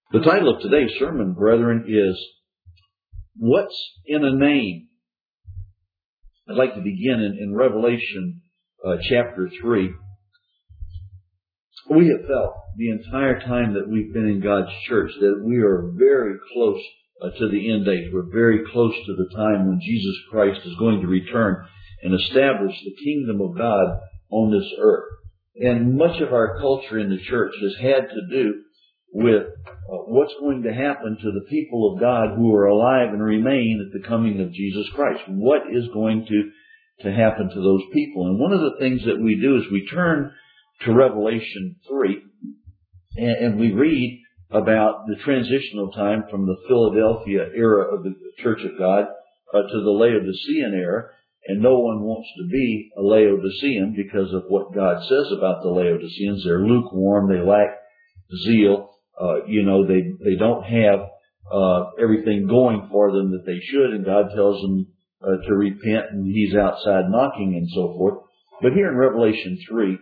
The title of today's sermon, brethren, is What's in a Name? I'd like to begin in Revelation chapter 3. We have felt the entire time that we've been in God's church that we are very close to the end days. We're very close to the time when Jesus Christ is going to return and establish the kingdom of God on this earth. And much of our culture in the church has had to do with what's going to happen to the people of God who are alive and remain at the coming of Jesus Christ. What is going to happen to those people? And one of the things that we do is we turn to Revelation 3 and we read about the transitional time from the Philadelphia era of the Church of God to the Laodicean era. And no one wants to be a Laodicean because of what God says about the Laodiceans. They're lukewarm, they lack zeal. They don't have everything going for them that they should, and God tells them to repent, and He's outside knocking and so forth. But here in Revelation 3,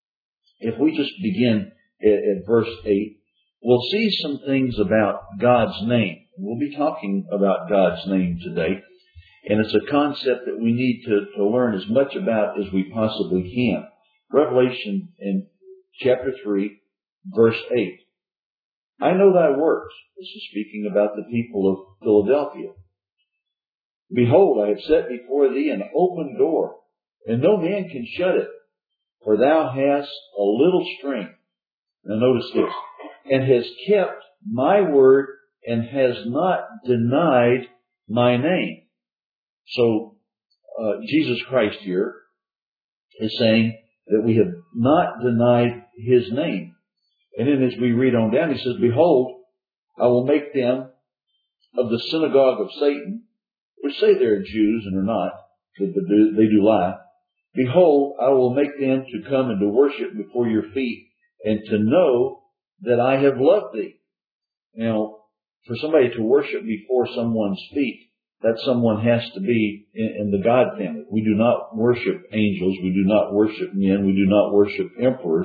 if we just begin at verse 8, we'll see some things about God's name. We'll be talking about God's name today, and it's a concept that we need to learn as much about as we possibly can. Revelation in chapter 3, verse 8. I know thy works. This is speaking about the people of Philadelphia. Behold, I have set before thee an open door, and no man can shut it, for thou hast a little strength. Now notice this. And hast kept my word, and has not denied my name. So, Jesus Christ here is saying that we have not denied His name. And then as we read on down, He says, Behold, I will make them of the synagogue of Satan, which say they are Jews and are not, but they do lie. Behold, I will make them to come and to worship before your feet, and to know that I have loved thee. Now, for somebody to worship before someone's feet, that someone has to be in the God family. We do not worship angels. We do not worship men. We do not worship emperors.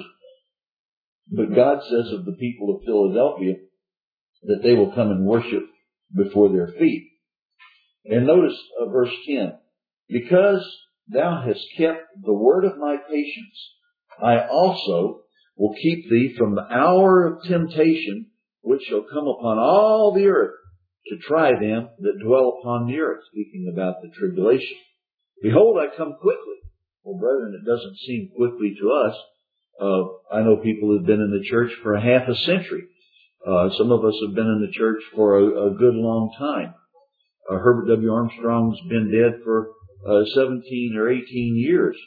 But God says of the people of Philadelphia that they will come and worship before their feet. And notice verse 10. Because thou hast kept the word of my patience, I also will keep thee from the hour of temptation, which shall come upon all the earth, to try them that dwell upon the earth. Speaking about the tribulation. Behold, I come quickly. Well, brethren, it doesn't seem quickly to us. I know people who've been in the church for a half a century. Some of us have been in the church for a good long time. Herbert W. Armstrong's been dead for 17 or 18 years.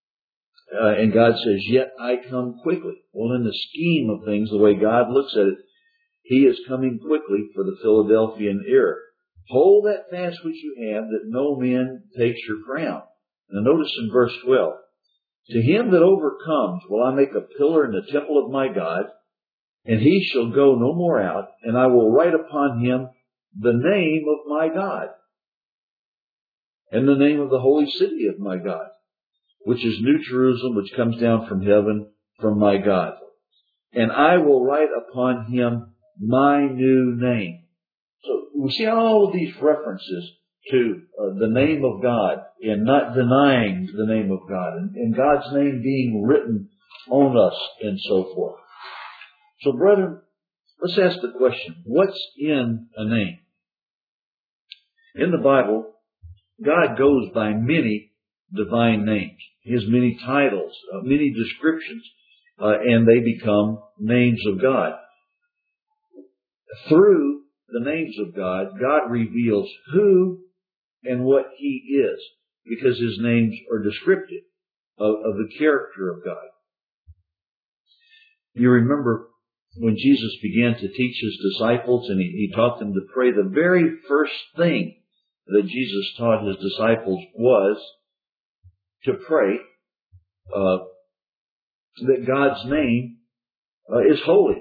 And God says, yet I come quickly. Well, in the scheme of things, the way God looks at it, He is coming quickly for the Philadelphian era. Hold that fast which you have, that no man takes your crown. Now notice in verse 12. To him that overcomes will I make a pillar in the temple of my God, and he shall go no more out, and I will write upon him the name of my God, and the name of the holy city of my God, which is New Jerusalem, which comes down from heaven from my God. And I will write upon him my new name. So we see all of these references to the name of God and not denying the name of God and God's name being written on us and so forth. So brethren, let's ask the question, what's in a name? In the Bible, God goes by many divine names. He has many titles, many descriptions, and they become names of God. Through the names of God, God reveals who and what He is, because His names are descriptive of the character of God. You remember when Jesus began to teach His disciples and He taught them to pray, the very first thing that Jesus taught His disciples was to pray that God's name is holy.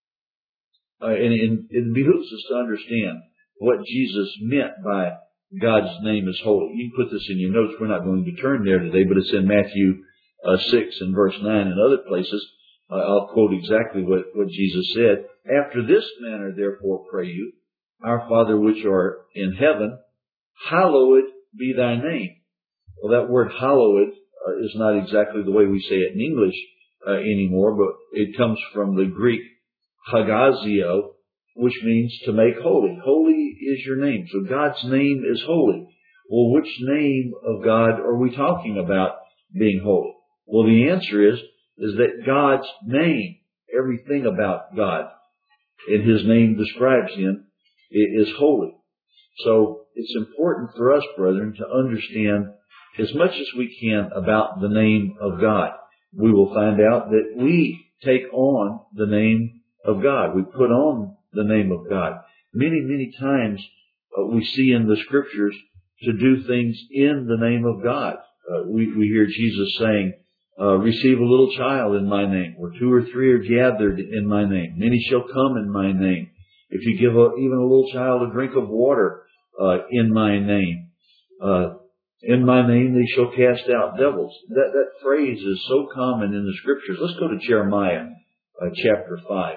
And it behooves us to understand what Jesus meant by God's name is holy. You can put this in your notes. We're not going to turn there today, but it's in Matthew 6 and verse 9 and other places. I'll quote exactly what Jesus said. After this manner, therefore, pray you, our Father which art in heaven, hallowed be thy name. Well, that word hallowed is not exactly the way we say it in English anymore, but it comes from the Greek hagazio, which means to make holy. Holy is your name. So God's name is holy. Well, which name of God are we talking about being holy? Well, the answer is that God's name, everything about God, and His name describes Him, is holy. So it's important for us, brethren, to understand as much as we can about the name of God. We will find out that we take on the name of God. We put on the name of God. Many, many times we see in the Scriptures to do things in the name of God. We hear Jesus saying, receive a little child in my name, where 2 or 3 are gathered in my name. Many shall come in my name. If you give even a little child a drink of water in my name, in my name they shall cast out devils. That phrase is so common in the Scriptures. Let's go to Jeremiah chapter 5.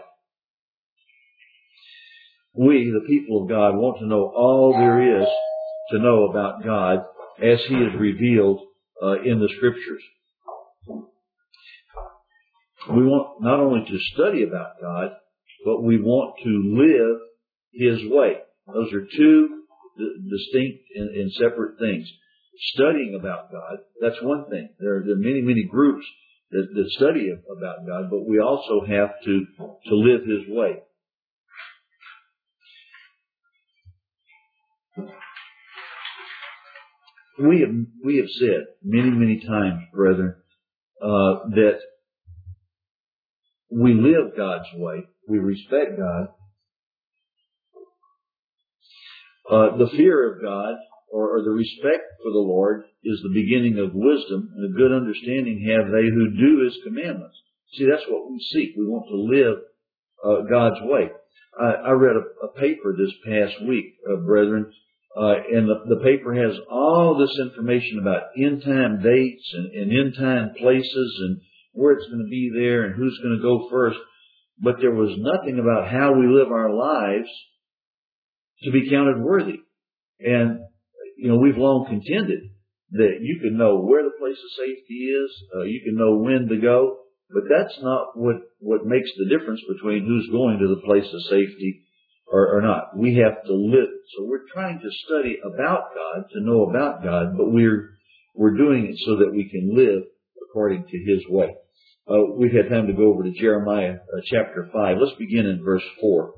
We, the people of God, want to know all there is to know about God as He is revealed in the Scriptures. We want not only to study about God, but we want to live His way. Those are two distinct and separate things. Studying about God, that's one thing. There are many, many groups that study about God, but we also have to live His way. We have said many, many times, brethren, that we live God's way. We respect God. The fear of God, or the respect for the Lord, is the beginning of wisdom, and a good understanding have they who do His commandments. See, that's what we seek. We want to live God's way. I read a paper this past week, brethren, and the paper has all this information about end-time dates and end-time places and where it's going to be there and who's going to go first. But there was nothing about how we live our lives to be counted worthy. And, we've long contended that you can know where the place of safety is, you can know when to go, but that's not what makes the difference between who's going to the place of safety or not. We have to live it. So we're trying to study about God, to know about God, but we're doing it so that we can live according to His way. We've had time to go over to Jeremiah chapter 5. Let's begin in verse 4.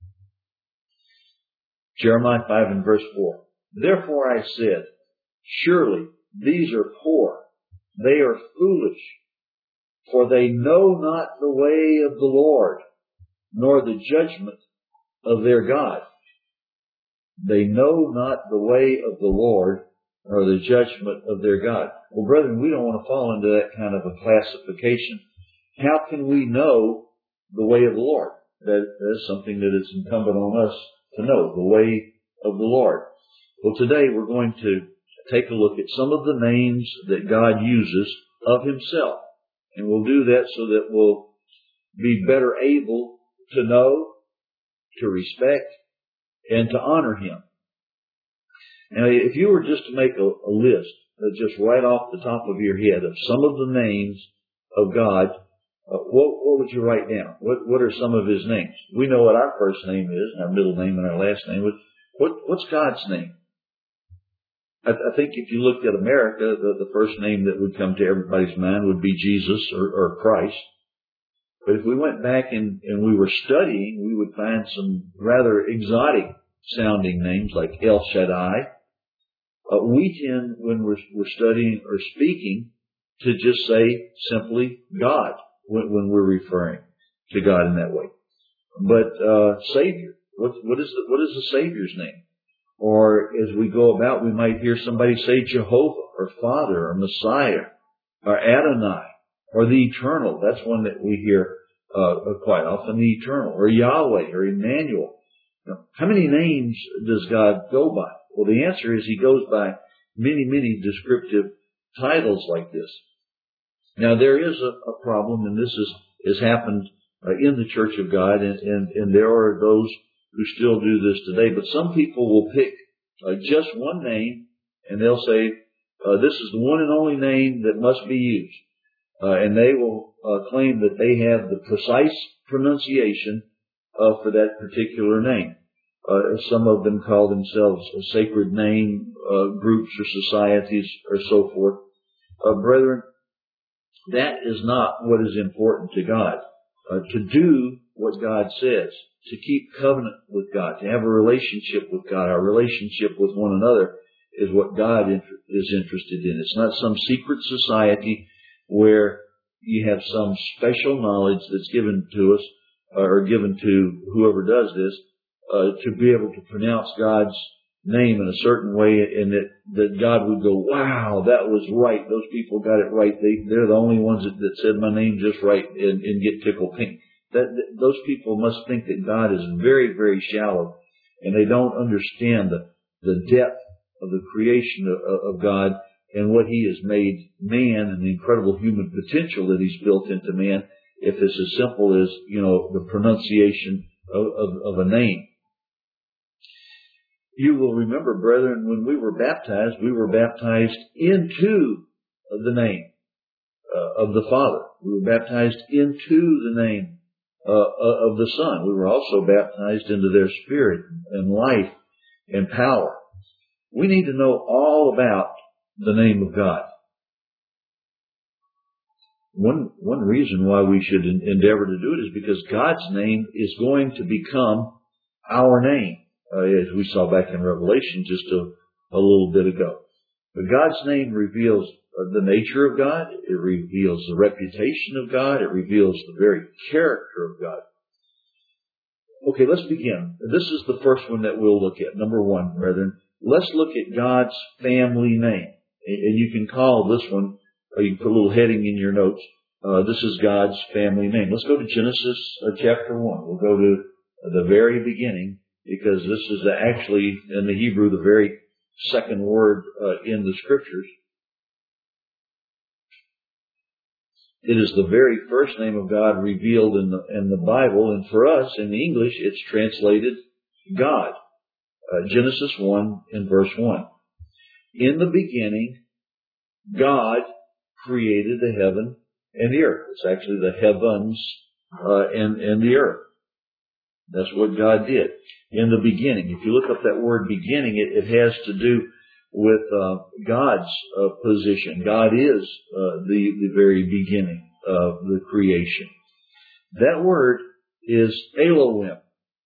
Jeremiah 5 and verse 4. Therefore I said, surely these are poor, they are foolish, for they know not the way of the Lord, nor the judgment of their God. They know not the way of the Lord, nor the judgment of their God. Well, brethren, we don't want to fall into that kind of a classification. How can we know the way of the Lord? That is something that is incumbent on us to know, the way of the Lord. Well, today we're going to take a look at some of the names that God uses of Himself. And we'll do that so that we'll be better able to know, to respect, and to honor Him. Now, if you were just to make a list, just right off the top of your head, of some of the names of God, what would you write down? What are some of His names? We know what our first name is, and our middle name and our last name. What's God's name? I think if you looked at America, the first name that would come to everybody's mind would be Jesus or Christ. But if we went back and we were studying, we would find some rather exotic sounding names like El Shaddai. We tend, when we're studying or speaking, to just say simply God when we're referring to God in that way. But Savior, what is the Savior's name? Or as we go about, we might hear somebody say Jehovah or Father or Messiah or Adonai or the Eternal. That's one that we hear quite often, the Eternal, or Yahweh or Emmanuel. Now, how many names does God go by? Well, the answer is He goes by many, many descriptive titles like this. Now, there is a problem, and this has happened in the Church of God, and there are those who still do this today. But some people will pick just one name, and they'll say, this is the one and only name that must be used. And they will claim that they have the precise pronunciation for that particular name. Some of them call themselves sacred name groups or societies or so forth. Brethren, that is not what is important to God. To do what God says, to keep covenant with God, to have a relationship with God, our relationship with one another is what God is interested in. It's not some secret society where you have some special knowledge that's given to us or given to whoever does this to be able to pronounce God's name in a certain way, and that God would go, wow, that was right. Those people got it right. They're the only ones that said my name just right and get tickled pink. Those people must think that God is very, very shallow, and they don't understand the depth of the creation of God and what He has made man and the incredible human potential that He's built into man, if it's as simple as, the pronunciation of a name. You will remember, brethren, when we were baptized into the name of the Father. We were baptized into the name of the Son. We were also baptized into their spirit and life and power. We need to know all about the name of God. One reason why we should endeavor to do it is because God's name is going to become our name, as we saw back in Revelation just a little bit ago. But God's name reveals the nature of God. It reveals the reputation of God. It reveals the very character of God. Okay, let's begin. This is the first one that we'll look at. Number one, brethren, let's look at God's family name. And you can call this one, or you can put a little heading in your notes. This is God's family name. Let's go to Genesis chapter 1. We'll go to the very beginning, because this is actually, in the Hebrew, the very second word in the Scriptures. It is the very first name of God revealed in the Bible, and for us, in the English, it's translated God. Genesis 1 and verse 1. In the beginning, God created the heaven and the earth. It's actually the heavens and the earth. That's what God did. In the beginning. If you look up that word beginning, it has to do with God's position. God is the very beginning of the creation. That word is Elohim.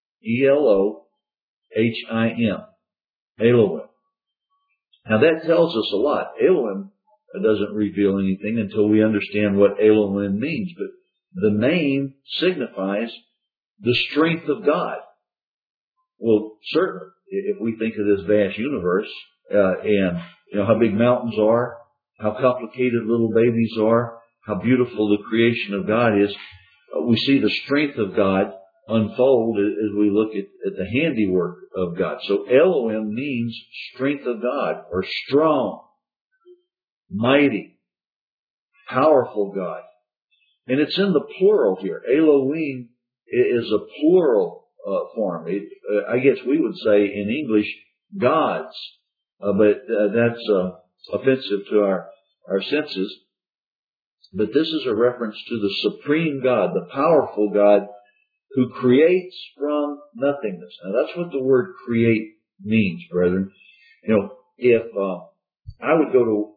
Elohim. Elohim. Now that tells us a lot. Elohim doesn't reveal anything until we understand what Elohim means. But the name signifies the strength of God. Well, certainly, if we think of this vast universe, and how big mountains are, how complicated little babies are, how beautiful the creation of God is, we see the strength of God unfold as we look at the handiwork of God. So Elohim means strength of God, or strong, mighty, powerful God. And it's in the plural here. Elohim is a plural form. I guess we would say in English, gods, but that's offensive to our senses. But this is a reference to the supreme God, the powerful God, who creates from nothingness. Now that's what the word create means, brethren. If I would go to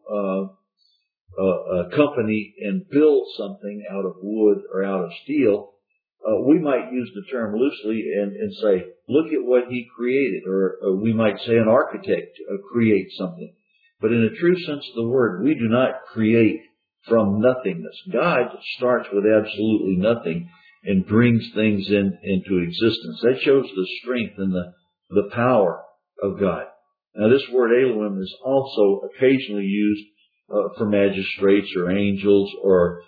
a company and build something out of wood or out of steel, we might use the term loosely and say, look at what he created. Or we might say an architect creates something. But in a true sense of the word, we do not create from nothingness. God starts with absolutely nothing and brings things into existence. That shows the strength and the power of God. Now this word Elohim is also occasionally used for magistrates or angels or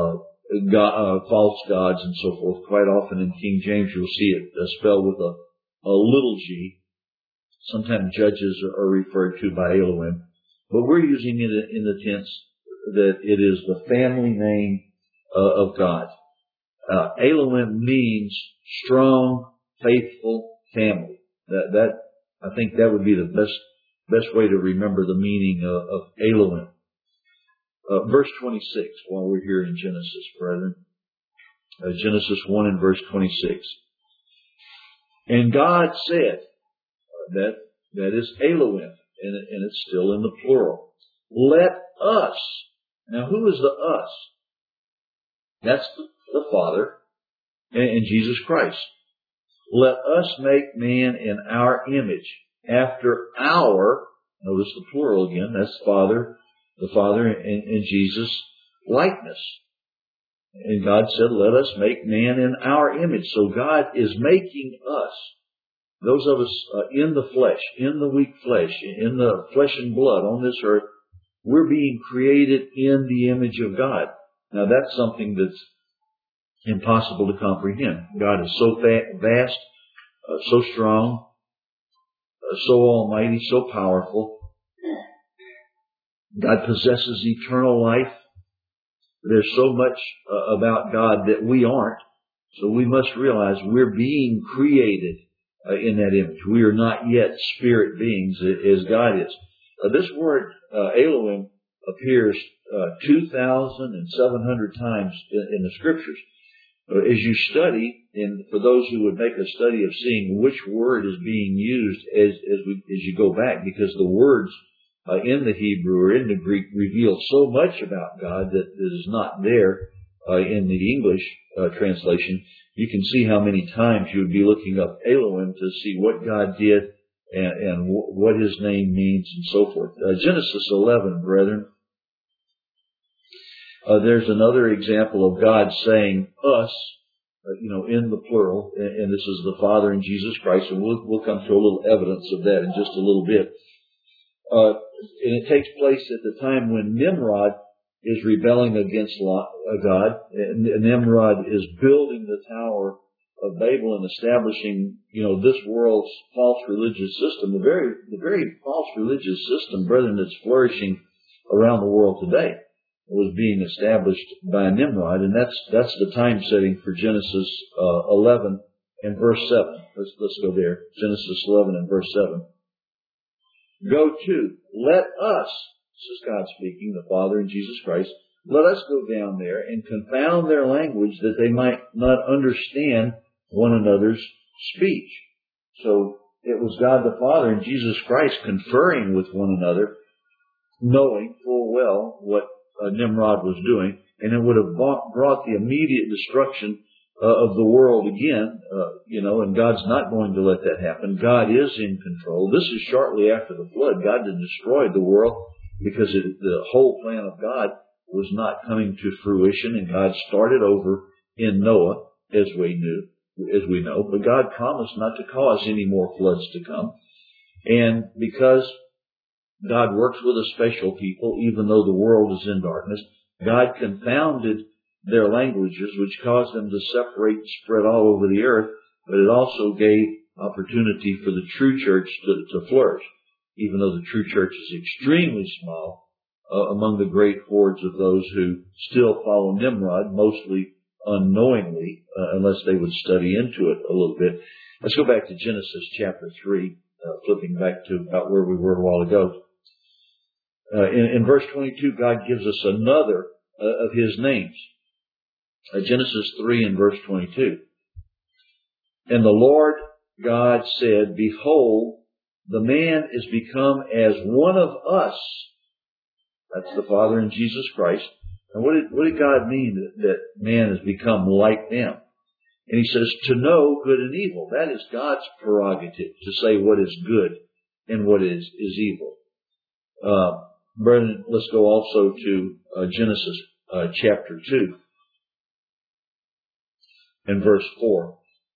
false gods and so forth. Quite often in King James you'll see it spelled with a little g. Sometimes judges are referred to by Elohim. But we're using it in the tense that it is the family name of God. Elohim means strong, faithful family. I think that would be the best way to remember the meaning of Elohim. Verse 26, while we're here in Genesis, brethren. Genesis 1 and verse 26. And God said, that is Elohim, and it's still in the plural. Let us. Now, who is the us? That's the Father and Jesus Christ. Let us make man in our image, after our, notice the plural again, that's the Father and Jesus likeness. And God said, let us make man in our image. So God is making us, those of us in the flesh, in the weak flesh, in the flesh and blood on this earth, we're being created in the image of God. Now that's something that's impossible to comprehend. God is so vast, so strong, so almighty, so powerful. God possesses eternal life. There's so much about God that we aren't. So we must realize we're being created in that image. We are not yet spirit beings as God is. This word Elohim appears 2,700 times in the Scriptures. As you study, and for those who would make a study of seeing which word is being used as you go back, because the words in the Hebrew or in the Greek reveal so much about God that is not there in the English translation. You can see how many times you would be looking up Elohim to see what God did and what His name means and so forth. Genesis 11, brethren. There's another example of God saying us, in the plural, and this is the Father and Jesus Christ, and we'll come to a little evidence of that in just a little bit. And it takes place at the time when Nimrod is rebelling against God. And Nimrod is building the Tower of Babel and establishing, this world's false religious system, the very false religious system, brethren, that's flourishing around the world today, was being established by Nimrod, and that's the time setting for Genesis 11 and verse 7. Let's go there. Genesis 11 and verse 7. Go to, let us, this is God speaking, the Father and Jesus Christ, let us go down there and confound their language that they might not understand one another's speech. So it was God the Father and Jesus Christ conferring with one another, knowing full well what Nimrod was doing, and it would have brought the immediate destruction of the world again, and God's not going to let that happen. God is in control. This is shortly after the flood. God had destroyed the world because the whole plan of God was not coming to fruition, and God started over in Noah, as we know. But God promised not to cause any more floods to come. And because God works with a special people, even though the world is in darkness, God confounded their languages, which caused them to separate and spread all over the earth, but it also gave opportunity for the true church to flourish, even though the true church is extremely small among the great hordes of those who still follow Nimrod, mostly unknowingly, unless they would study into it a little bit. Let's go back to Genesis chapter 3, flipping back to about where we were a while ago. In verse 22, God gives us another of His names. Genesis 3 and verse 22. And the Lord God said, Behold, the man is become as one of us. That's the Father and Jesus Christ. And what did God mean that man has become like them? And He says, to know good and evil. That is God's prerogative, to say what is good and what is evil. Brethren, let's go also to Genesis chapter 2 and verse 4.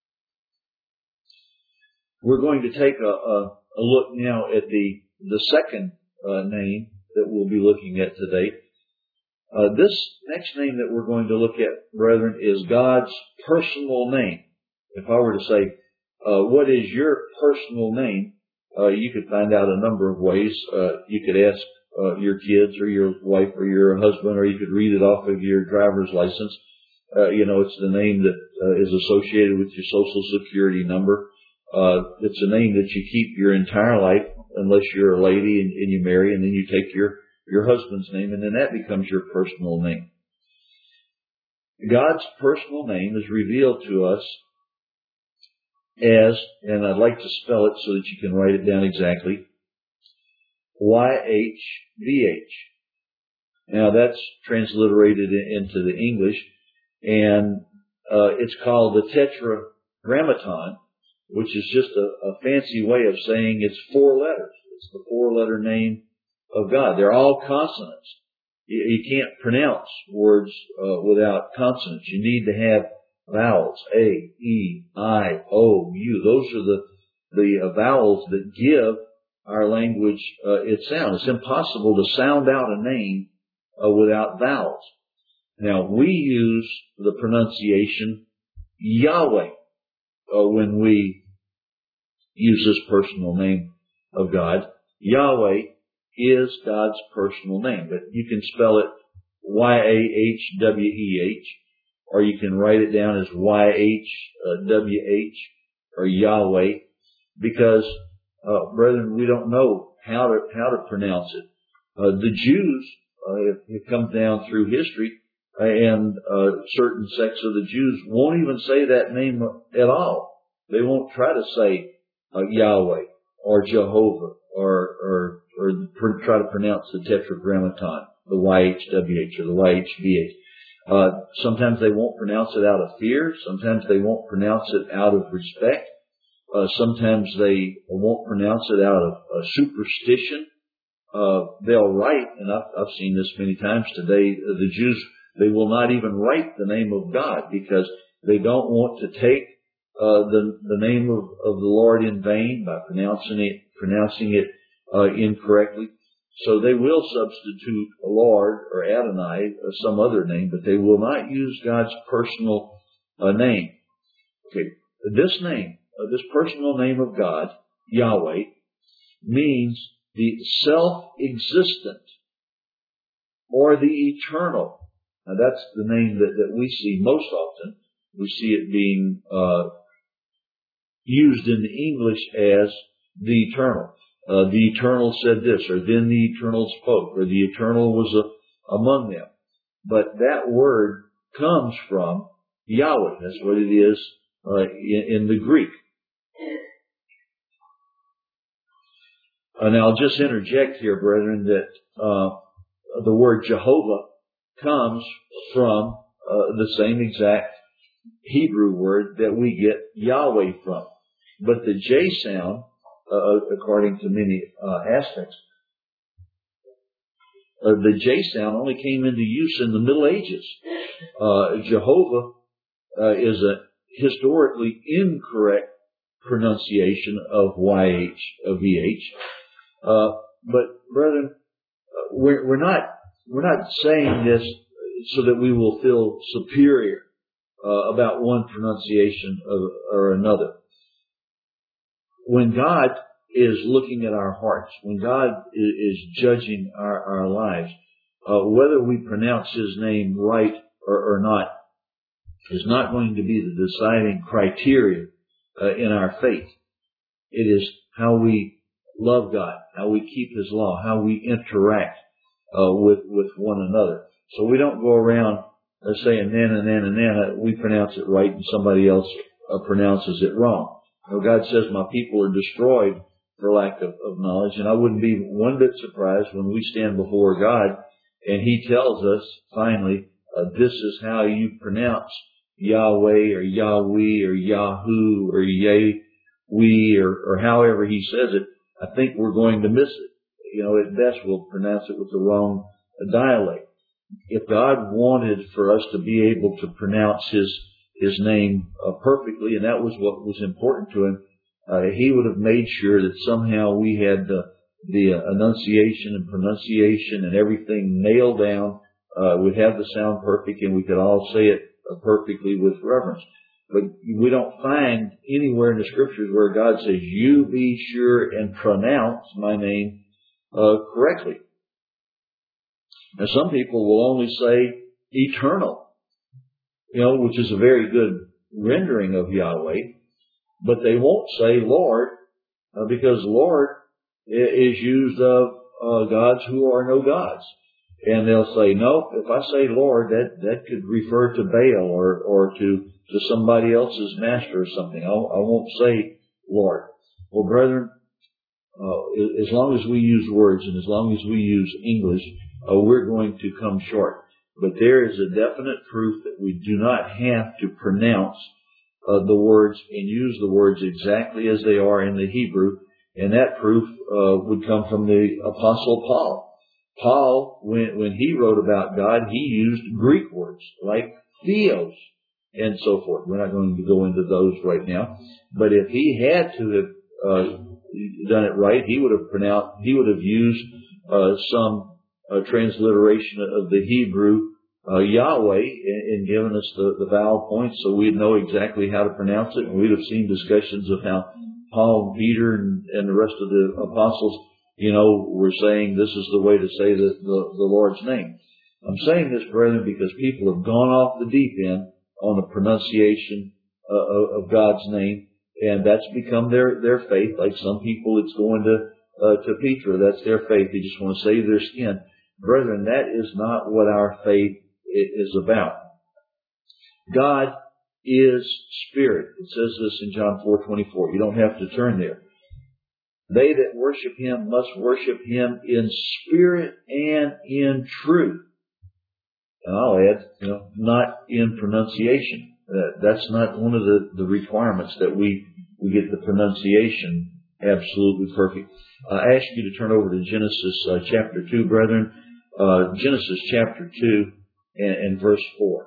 We're going to take a look now at the second name that we'll be looking at today. This next name that we're going to look at, brethren, is God's personal name. If I were to say, what is your personal name? You could find out a number of ways. You could ask your kids or your wife or your husband, or you could read it off of your driver's license. It's the name that is associated with your Social Security number. It's a name that you keep your entire life, unless you're a lady and you marry, and then you take your husband's name, and then that becomes your personal name. God's personal name is revealed to us as, and I'd like to spell it so that you can write it down exactly, YHVH. Now that's transliterated into the English, and it's called the Tetragrammaton, which is just a fancy way of saying it's 4 letters. It's the 4-letter name of God. They're all consonants. You can't pronounce words without consonants. You need to have vowels. A, E, I, O, U. Those are the vowels that give our language its sound. It's impossible to sound out a name without vowels. Now, we use the pronunciation Yahweh when we use this personal name of God. Yahweh is God's personal name, but you can spell it Y-A-H-W-E-H, or you can write it down as Y-H-W-H, or Yahweh, because, brethren, we don't know how to pronounce it. The Jews, it comes down through history, and certain sects of the Jews won't even say that name at all. They won't try to say Yahweh or Jehovah or try to pronounce the Tetragrammaton, the YHWH or the YHVH. Sometimes they won't pronounce it out of fear. Sometimes they won't pronounce it out of respect. Sometimes they won't pronounce it out of superstition. They'll write, and I've seen this many times today, the Jews, they will not even write the name of God because they don't want to take the name of the Lord in vain by pronouncing it incorrectly. So they will substitute Lord or Adonai or some other name, but they will not use God's personal name. Okay, this name, this personal name of God, Yahweh, means the self-existent or the eternal. Now that's the name that we see most often. We see it being used in the English as the eternal. The eternal said this, or then the eternal spoke, or the eternal was among them. But that word comes from Yahweh. That's what it is in the Greek. Now I'll just interject here, brethren, that the word Jehovah comes from the same exact Hebrew word that we get Yahweh from. But the J sound, according to many aspects, the J sound only came into use in the Middle Ages. Jehovah is a historically incorrect pronunciation of YHVH. But brethren, we're not saying this so that we will feel superior about one pronunciation or another. When God is looking at our hearts, when God is judging our lives, whether we pronounce His name right or not is not going to be the deciding criteria in our faith. It is how we love God, how we keep His law, how we interact with one another. So we don't go around saying then, we pronounce it right and somebody else pronounces it wrong. You know, God says, my people are destroyed for lack of knowledge, and I wouldn't be one bit surprised when we stand before God and He tells us, finally, this is how you pronounce Yahweh or Yahweh or Yahoo or Yahweh or however He says it. I think we're going to miss it. You know, at best we'll pronounce it with the wrong dialect. If God wanted for us to be able to pronounce His name perfectly, and that was what was important to Him, He would have made sure that somehow we had the enunciation and pronunciation and everything nailed down. We'd have the sound perfect and we could all say it perfectly with reverence. But we don't find anywhere in the Scriptures where God says, you be sure and pronounce my name correctly. Now some people will only say eternal. which is a very good rendering of Yahweh, but they won't say Lord, because Lord is used of gods who are no gods. And they'll say, no, if I say Lord, that could refer to Baal or to somebody else's master or something. I won't say Lord. Well, brethren, as long as we use words and as long as we use English, we're going to come short. But there is a definite proof that we do not have to pronounce the words and use the words exactly as they are in the Hebrew. And that proof would come from the Apostle Paul. Paul, when he wrote about God, he used Greek words like theos and so forth. We're not going to go into those right now. But if he had to have done it right, he would have used some transliteration of the Hebrew Yahweh and given us the vowel points so we'd know exactly how to pronounce it. And we'd have seen discussions of how Paul, Peter, and the rest of the apostles, were saying this is the way to say the Lord's name. I'm saying this, brethren, because people have gone off the deep end on the pronunciation of God's name, and that's become their faith. Like some people, it's going to Petra. That's their faith. They just want to save their skin. Brethren, that is not what our faith is about. God is spirit. It says this in John 4:24. You don't have to turn there. They that worship Him must worship Him in spirit and in truth. And I'll add, not in pronunciation. That's not one of the requirements that we get the pronunciation absolutely perfect. I ask you to turn over to Genesis chapter 2, brethren. Genesis chapter 2 and verse 4.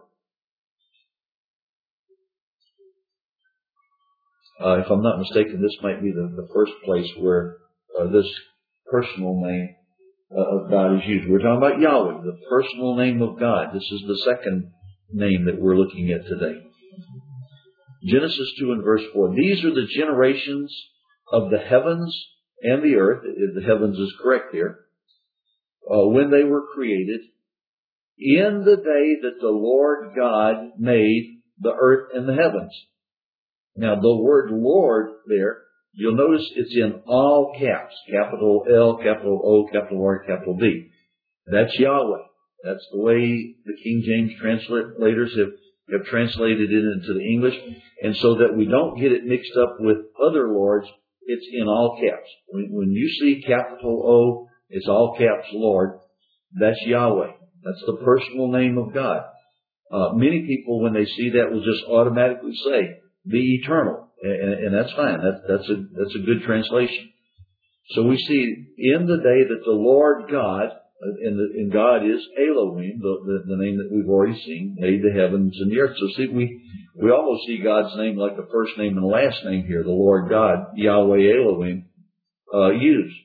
If I'm not mistaken, this might be the first place where this personal name of God is used. We're talking about Yahweh, the personal name of God. This is the second name that we're looking at today. Genesis 2 and verse 4. These are the generations of the heavens and the earth. The heavens is correct here. When they were created, in the day that the Lord God made the earth and the heavens. Now, the word Lord there, you'll notice it's in all caps. Capital L, capital O, capital R, capital D. That's Yahweh. That's the way the King James translators have translated it into the English. And so that we don't get it mixed up with other lords, it's in all caps. When you see capital O, it's all caps Lord. That's Yahweh. That's the personal name of God. Many people, when they see that, will just automatically say, the eternal. And that's fine. That's a good translation. So we see in the day that the Lord God, and God is Elohim, the name that we've already seen, made the heavens and the earth. So see, we almost see God's name like the first name and the last name here, the Lord God, Yahweh Elohim, used.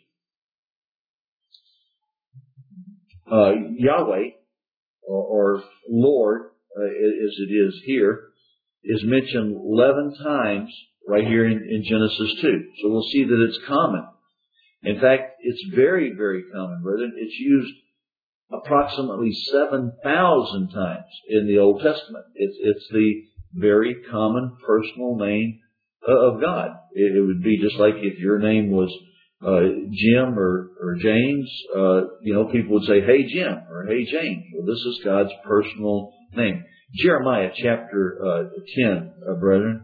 Yahweh, or Lord, as it is here, is mentioned 11 times right here in Genesis 2. So we'll see that it's common. In fact, it's very, very common, brethren. It's used approximately 7,000 times in the Old Testament. It's the very common personal name of God. It would be just like if your name was Jim or James. People would say, "Hey Jim" or "Hey James." Well, this is God's personal name. Jeremiah chapter 10, brethren.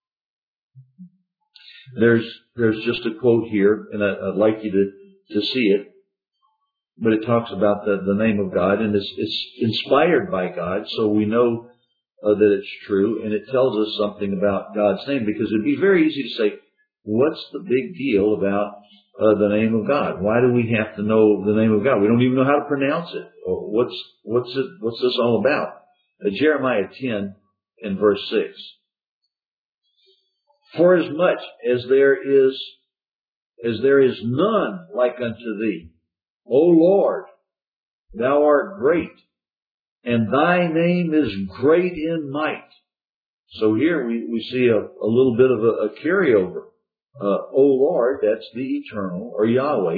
There's just a quote here, and I'd like you to see it. But it talks about the name of God, and it's inspired by God, so we know that it's true, and it tells us something about God's name, because it'd be very easy to say, what's the big deal about the name of God? Why do we have to know the name of God? We don't even know how to pronounce it. What's this all about? Jeremiah 10 and verse 6. For as much as there is none like unto thee, O Lord, thou art great, and thy name is great in might. So here we see a little bit of a carryover. O Lord, that's the eternal, or Yahweh.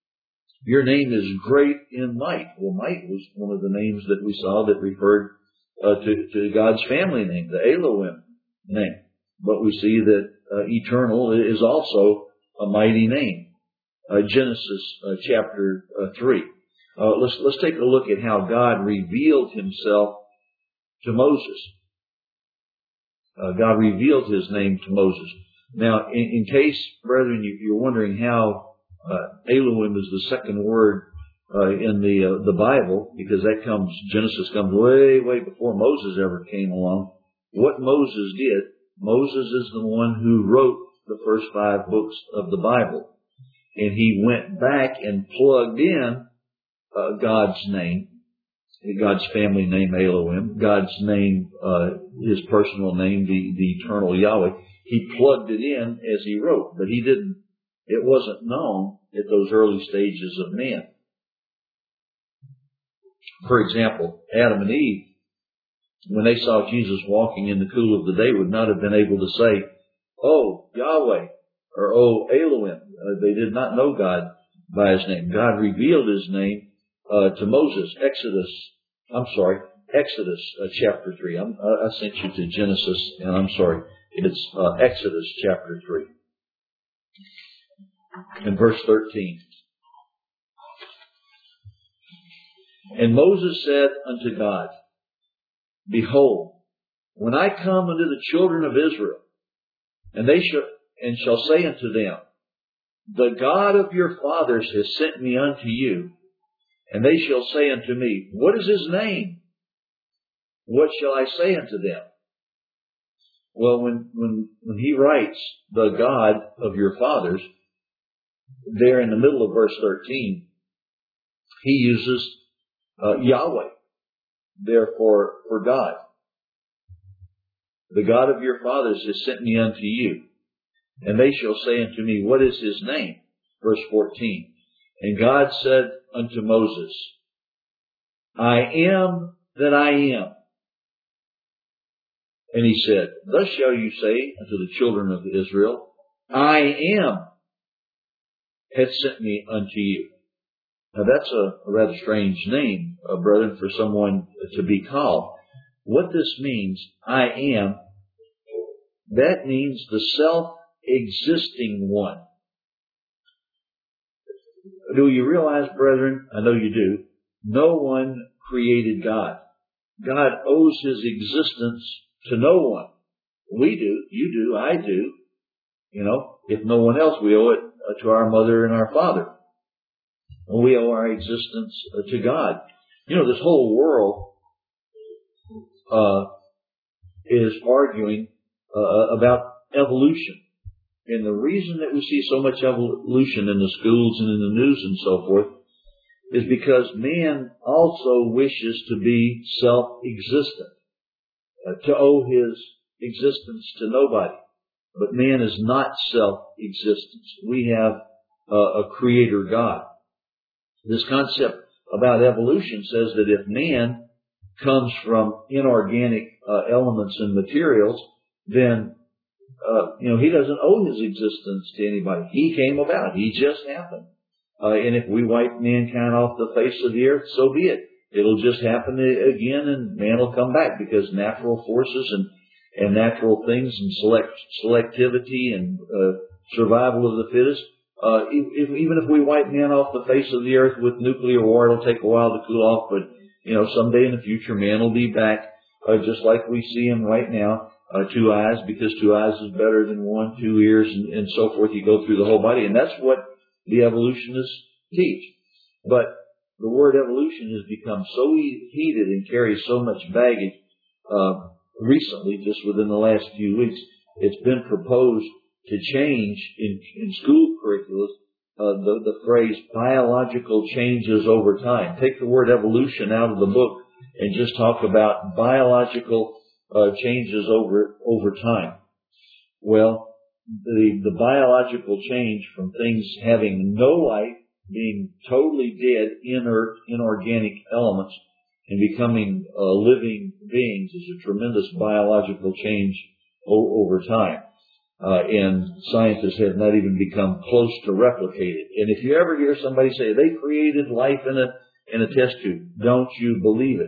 Your name is great in might. Well, might was one of the names that we saw that referred to God's family name, the Elohim name. But we see that eternal is also a mighty name. Genesis chapter 3. Let's take a look at how God revealed Himself to Moses. God revealed His name to Moses. Now, in case, brethren, you're wondering how Elohim is the second word in the Bible, because Genesis comes way, way before Moses ever came along. What Moses did, Moses is the one who wrote the first 5 books of the Bible. And he went back and plugged in God's name, God's family name, Elohim, God's name, His personal name, the eternal Yahweh. He plugged it in as he wrote, but it wasn't known at those early stages of man. For example, Adam and Eve, when they saw Jesus walking in the cool of the day, would not have been able to say, "Oh, Yahweh," or "Oh, Elohim." They did not know God by His name. God revealed His name to Moses. Exodus chapter 3. I sent you to Genesis, and I'm sorry. It's Exodus chapter 3. In verse 13. And Moses said unto God, "Behold, when I come unto the children of Israel, and shall say unto them, The God of your fathers has sent me unto you, and they shall say unto me, What is His name? What shall I say unto them?" Well, when he writes the God of your fathers, there in the middle of verse 13, he uses Yahweh, therefore for God. The God of your fathers has sent me unto you, and they shall say unto me, What is His name? Verse 14. And God said unto Moses, I am that I am. And He said, Thus shall you say unto the children of Israel, I am hath sent me unto you. Now that's a rather strange name, brethren, for someone to be called. What this means, I am, that means the self-existing one. Do you realize, brethren, I know you do, no one created God. God owes His existence to no one. We do, you do, I do. You know, if no one else, we owe it to our mother and our father. We owe our existence to God. You know, this whole world is arguing about evolution. And the reason that we see so much evolution in the schools and in the news and so forth is because man also wishes to be self-existent, to owe his existence to nobody. But man is not self-existent. We have a creator God. This concept about evolution says that if man comes from inorganic elements and materials, then he doesn't owe his existence to anybody. He came about. He just happened. And if we wipe mankind off the face of the earth, so be it. It'll just happen again, and man will come back, because natural forces and natural things and selectivity and survival of the fittest. Even if we wipe man off the face of the earth with nuclear war, it'll take a while to cool off. But someday in the future, man will be back, just like we see him right now. 2 eyes, because 2 eyes is better than 1, 2 ears, and so forth. You go through the whole body, and that's what the evolutionists teach. But the word evolution has become so heated and carries so much baggage. Recently, just within the last few weeks, it's been proposed to change in school curricula the phrase biological changes over time. Take the word evolution out of the book and just talk about biological changes over time. Well, the biological change from things having no life, being totally dead, inert, inorganic elements, and becoming living beings is a tremendous biological change over time. And scientists have not even become close to replicate it. And if you ever hear somebody say they created life in a test tube, don't you believe it.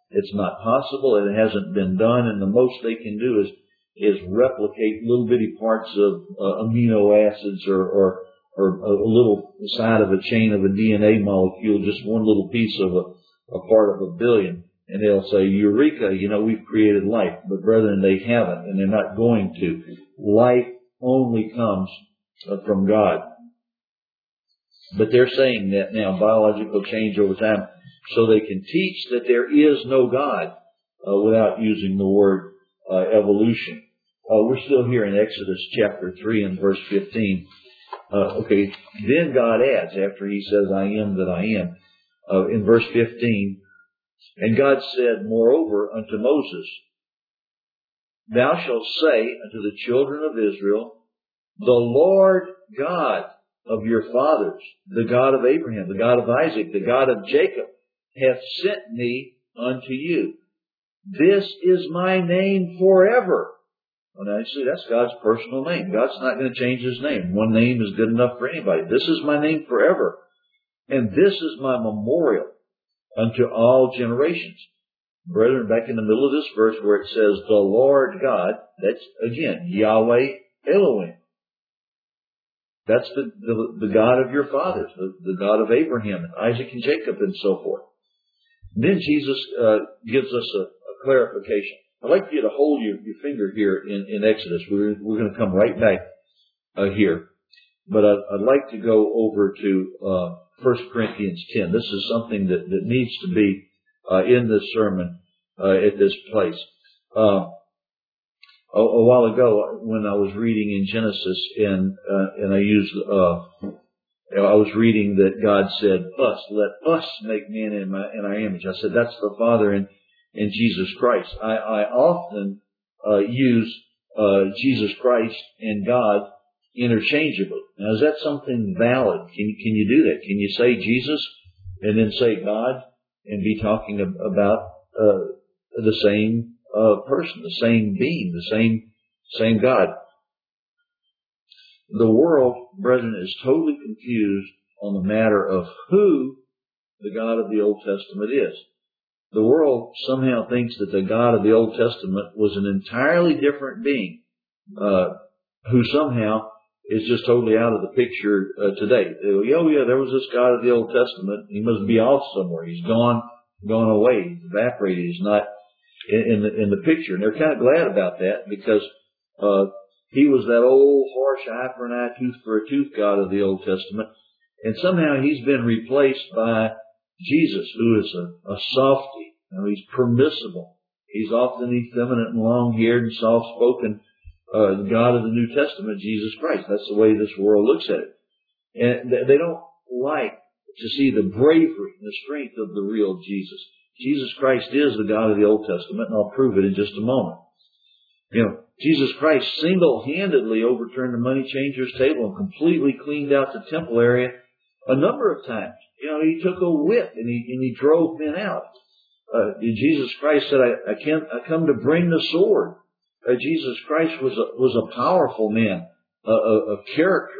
It's not possible. It hasn't been done. And the most they can do is replicate little bitty parts of amino acids or a little side of a chain of a DNA molecule, just one little piece of a part of a billion. And they'll say, Eureka, we've created life. But brethren, they haven't, and they're not going to. Life only comes from God. But they're saying that now, biological change over time, so they can teach that there is no God without using the word evolution. We're still here in Exodus chapter 3 and verse 15. Okay, then God adds, after He says, I am that I am, in verse 15, and God said, moreover, unto Moses, Thou shalt say unto the children of Israel, the Lord God of your fathers, the God of Abraham, the God of Isaac, the God of Jacob, hath sent me unto you. This is my name forever. Well, now you see, that's God's personal name. God's not going to change His name. One name is good enough for anybody. This is my name forever. And this is my memorial unto all generations. Brethren, back in the middle of this verse where it says, the Lord God, that's, again, Yahweh Elohim. That's the God of your fathers, the God of Abraham and Isaac and Jacob and so forth. And then Jesus gives us a clarification. I'd like you to hold your finger here in Exodus. We're going to come right back here. But I'd like to go over to 1 Corinthians 10. This is something that needs to be in this sermon at this place. A while ago, when I was reading in Genesis, and I used, I was reading that God said, let us make man in our image. I said, that's the Father and Jesus Christ. I often use Jesus Christ and God interchangeably. Now, is that something valid? Can you do that? Can you say Jesus and then say God and be talking about the same person, the same being, the same God? The world, brethren, is totally confused on the matter of who the God of the Old Testament is. The world somehow thinks that the God of the Old Testament was an entirely different being, who somehow is just totally out of the picture today. They go, oh yeah, there was this God of the Old Testament. He must be off somewhere. He's gone away. He's evaporated. He's not in the picture. And they're kind of glad about that, because he was that old harsh eye for an eye, tooth for a tooth God of the Old Testament. And somehow he's been replaced by Jesus, who is a softy. He's permissible. He's often effeminate and long-haired and soft-spoken. The God of the New Testament, Jesus Christ. That's the way this world looks at it. And they don't like to see the bravery and the strength of the real Jesus. Jesus Christ is the God of the Old Testament, and I'll prove it in just a moment. Jesus Christ single-handedly overturned the money changer's table and completely cleaned out the temple area a number of times. He took a whip and he drove men out. Jesus Christ said, I come to bring the sword. Jesus Christ was a powerful man, a character,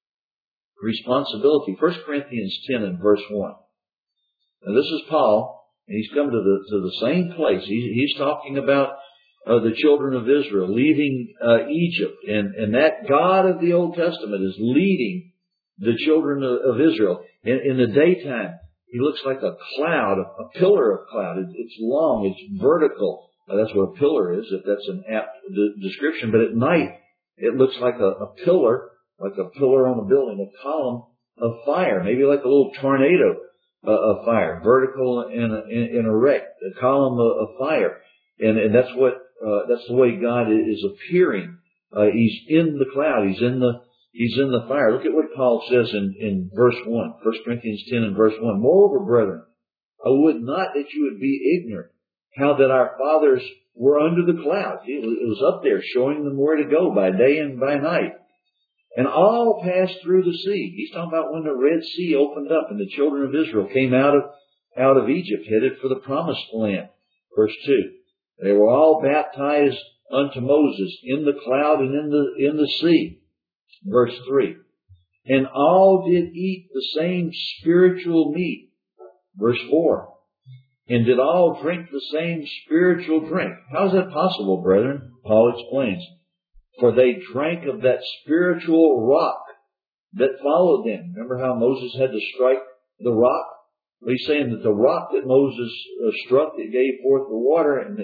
responsibility. 1 Corinthians 10 and verse 1. Now this is Paul, and he's come to the same place. He's talking about the children of Israel leaving Egypt, and that God of the Old Testament is leading the children of Israel. In the daytime, he looks like a cloud, a pillar of cloud. It's long, it's vertical. That's what a pillar is, if that's an apt description. But at night, it looks like a pillar on a building, a column of fire, maybe like a little tornado of fire, vertical and erect, a column of fire. And that's the way God is appearing. He's in the cloud. He's in the fire. Look at what Paul says in verse 1, 1 Corinthians 10 and verse 1. Moreover, brethren, I would not that you would be ignorant how that our fathers were under the clouds. It was up there showing them where to go by day and by night. And all passed through the sea. He's talking about when the Red Sea opened up and the children of Israel came out of Egypt, headed for the promised land. Verse 2. They were all baptized unto Moses in the cloud and in the sea. Verse 3. And all did eat the same spiritual meat. Verse 4. and did all drink the same spiritual drink. How is that possible, brethren? Paul explains. For they drank of that spiritual rock that followed them. Remember how Moses had to strike the rock? Well, he's saying that the rock that Moses struck that gave forth the water, and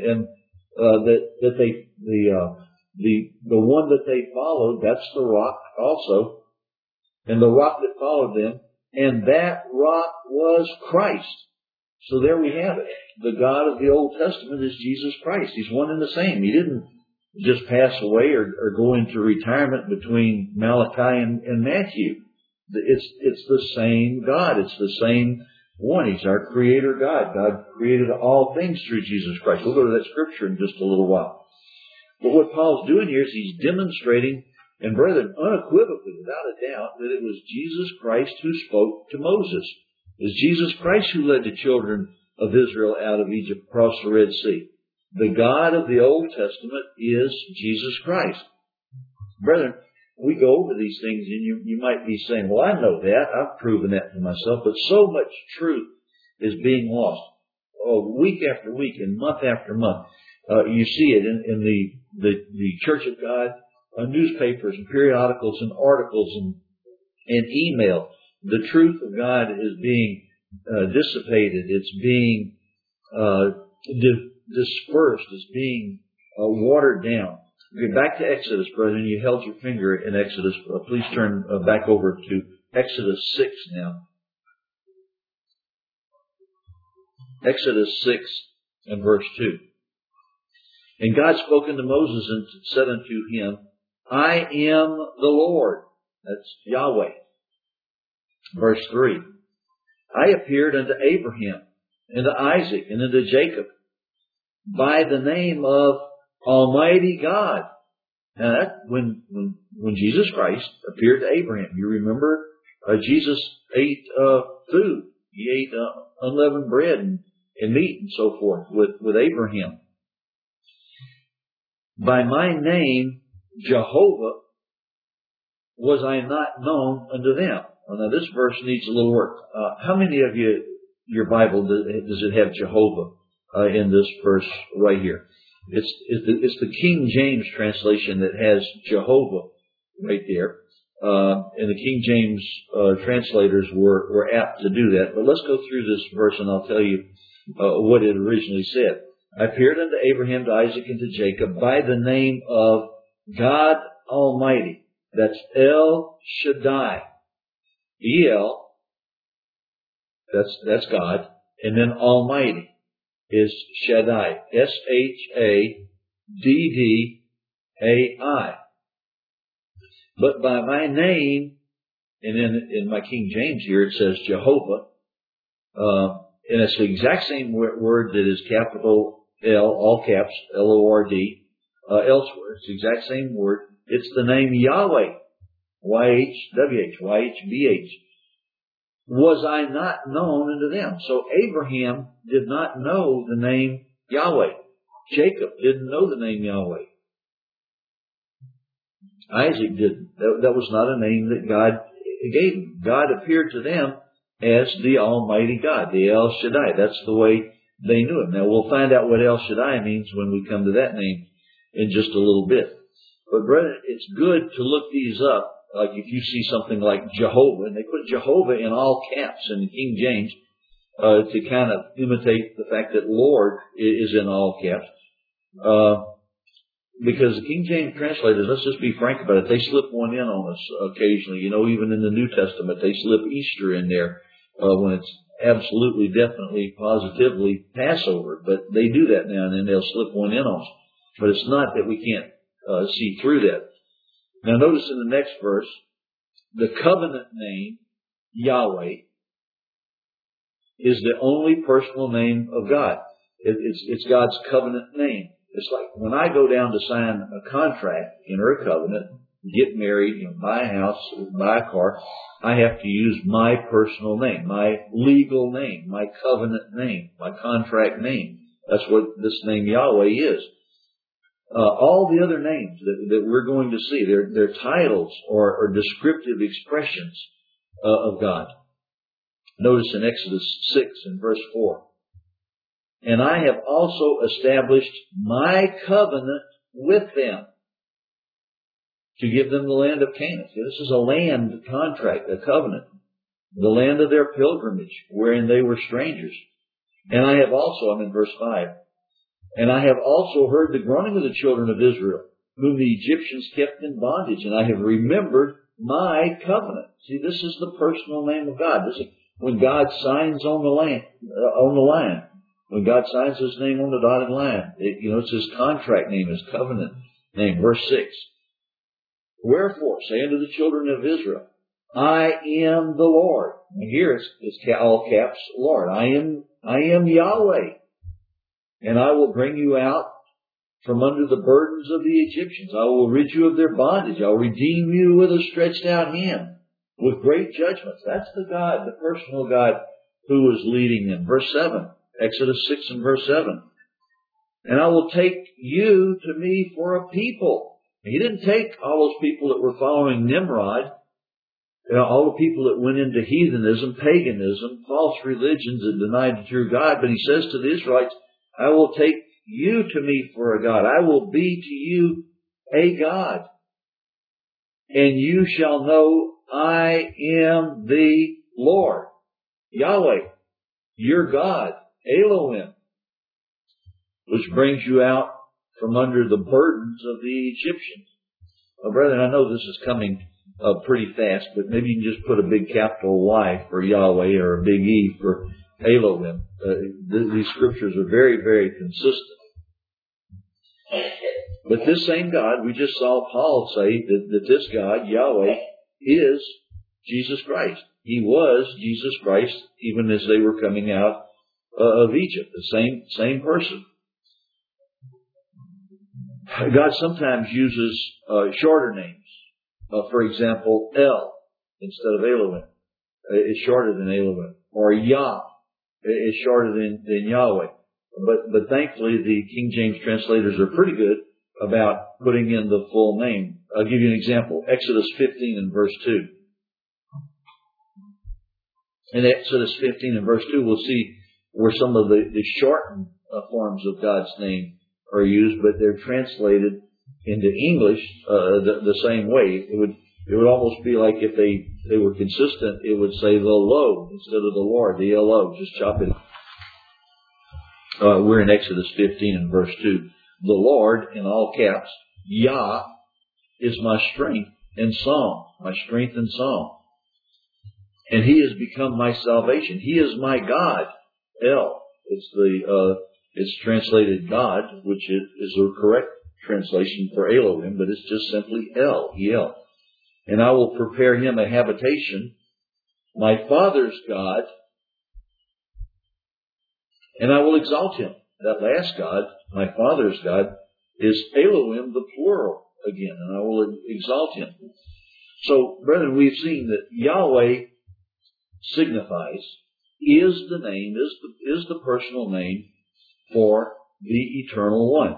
the one that they followed, that's the rock also, and the rock that followed them, and that rock was Christ. So there we have it. The God of the Old Testament is Jesus Christ. He's one and the same. He didn't just pass away or go into retirement between Malachi and Matthew. It's the same God. It's the same one. He's our Creator God. God created all things through Jesus Christ. We'll go to that scripture in just a little while. But what Paul's doing here is he's demonstrating, and brethren, unequivocally, without a doubt, that it was Jesus Christ who spoke to Moses. It was Jesus Christ who led the children of Israel out of Egypt across the Red Sea. The God of the Old Testament is Jesus Christ. Brethren, we go over these things and you might be saying, well, I know that. I've proven that for myself. But so much truth is being lost. Week after week and month after month. You see it in the Church of God, newspapers and periodicals and articles and email. The truth of God is being dissipated. It's being dispersed. It's being watered down. Okay, back to Exodus, brethren. You held your finger in Exodus. Please turn back over to Exodus 6 now. Exodus 6 and verse 2. And God spoke unto Moses and said unto him, I am the Lord. That's Yahweh. Verse 3. I appeared unto Abraham, and to Isaac, and unto Jacob, by the name of Almighty God. Now that, when Jesus Christ appeared to Abraham, you remember, Jesus ate food. He ate unleavened bread and meat and so forth with Abraham. By my name, Jehovah, was I not known unto them. Well, now this verse needs a little work. How many of you, your Bible, does it have Jehovah in this verse right here? It's the King James translation that has Jehovah right there. And the King James translators were apt to do that. But let's go through this verse and I'll tell you what it originally said. I appeared unto Abraham, to Isaac, and to Jacob by the name of God Almighty. That's El Shaddai. El, that's God. And then Almighty is Shaddai. Shaddai. But by my name, and in my King James here it says Jehovah, and it's the exact same word that is capital L, all caps, L-O-R-D, elsewhere. It's the exact same word. It's the name Yahweh, Y-H-W-H, Y-H-B-H. Was I not known unto them? So Abraham did not know the name Yahweh. Jacob didn't know the name Yahweh. Isaac didn't. That was not a name that God gave him. God appeared to them as the Almighty God, the El Shaddai. That's the way they knew him. Now we'll find out what El Shaddai means when we come to that name in just a little bit. But brother, it's good to look these up. Like if you see something like Jehovah, and they put Jehovah in all caps in King James to kind of imitate the fact that Lord is in all caps. Because the King James translators, let's just be frank about it, they slip one in on us occasionally. You know, even in the New Testament, they slip Easter in there when it's absolutely, definitely, positively Passover. But they do that now and then. They'll slip one in on us. But it's not that we can't see through that. Now notice in the next verse, the covenant name, Yahweh, is the only personal name of God. It's God's covenant name. It's like when I go down to sign a contract, enter a covenant, get married, buy a house, buy a car, I have to use my personal name, my legal name, my covenant name, my contract name. That's what this name Yahweh is. All the other names that we're going to see, they're titles or descriptive expressions of God. Notice in Exodus 6 and verse 4. and I have also established my covenant with them to give them the land of Canaan. See, this is a land contract, a covenant, the land of their pilgrimage, wherein they were strangers. And I have also, I'm in verse 5, and I have also heard the groaning of the children of Israel, whom the Egyptians kept in bondage, and I have remembered my covenant. See, this is the personal name of God. This is when God signs on the line, when God signs His name on the dotted line. It's His contract name, His covenant name. Verse 6. Wherefore, say unto the children of Israel, I am the Lord. And here it's all caps, Lord. I am Yahweh. And I will bring you out from under the burdens of the Egyptians. I will rid you of their bondage. I will redeem you with a stretched out hand, with great judgments. That's the God, the personal God who is leading them. Verse 7, Exodus 6 and verse 7. And I will take you to me for a people. He didn't take all those people that were following Nimrod, all the people that went into heathenism, paganism, false religions, and denied the true God. But He says to the Israelites, I will take you to me for a God. I will be to you a God. And you shall know I am the Lord, Yahweh, your God, Elohim, which brings you out from under the burdens of the Egyptians. Well, brethren, I know this is coming pretty fast, but maybe you can just put a big capital Y for Yahweh or a big E for Elohim. These scriptures are very, very consistent. But this same God, we just saw Paul say that this God, Yahweh, is Jesus Christ. He was Jesus Christ even as they were coming out of Egypt. The same person. God sometimes uses shorter names. For example, El instead of Elohim is shorter than Elohim, or Yah is shorter than Yahweh. But thankfully, the King James translators are pretty good about putting in the full name. I'll give you an example. Exodus 15 and verse 2. In Exodus 15 and verse 2, we'll see where some of the shortened forms of God's name are used, but they're translated into English the same way. It would almost be like if they were consistent, it would say the Lo instead of the Lord, the L-O. Just chop it. We're in Exodus 15 and verse 2. The Lord, in all caps, Yah, is my strength and song, my strength and song. And He has become my salvation. He is my God. El. It's translated God, which is the correct translation for Elohim, but it's just simply El. And I will prepare Him a habitation, my Father's God, and I will exalt Him. That last God, my Father's God, is Elohim, the plural again, and I will exalt Him. So, brethren, we've seen that Yahweh signifies, is the name, is the personal name for the Eternal One.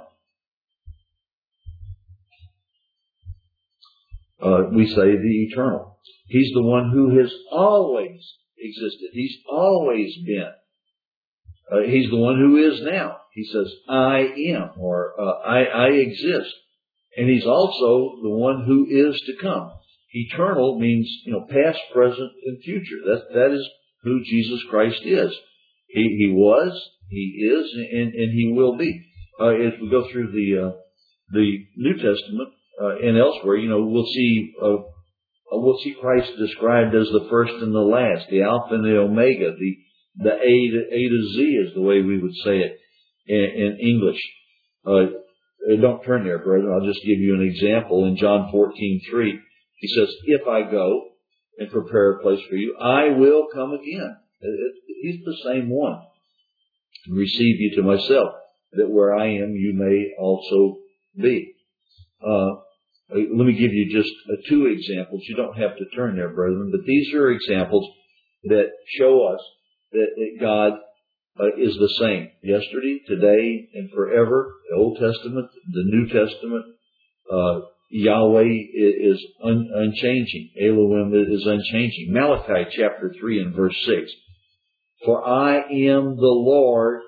We say the Eternal. He's the one who has always existed. He's always been. He's the one who is now. He says, I am, or I exist. And He's also the one who is to come. Eternal means, past, present, and future. That is who Jesus Christ is. He was, He is, and He will be. As we go through the New Testament and elsewhere, we'll see Christ described as the first and the last, the Alpha and the Omega, the A to Z is the way we would say it in English. Don't turn there, brethren. I'll just give you an example. In John 14:3, He says, if I go and prepare a place for you, I will come again. He's the same one. Receive you to myself, that where I am, you may also be. Let me give you just two examples. You don't have to turn there, brethren, but these are examples that show us that God is the same yesterday, today, and forever. The Old Testament, the New Testament, Yahweh is unchanging. Elohim is unchanging. Malachi chapter 3 and verse 6. For I am the Lord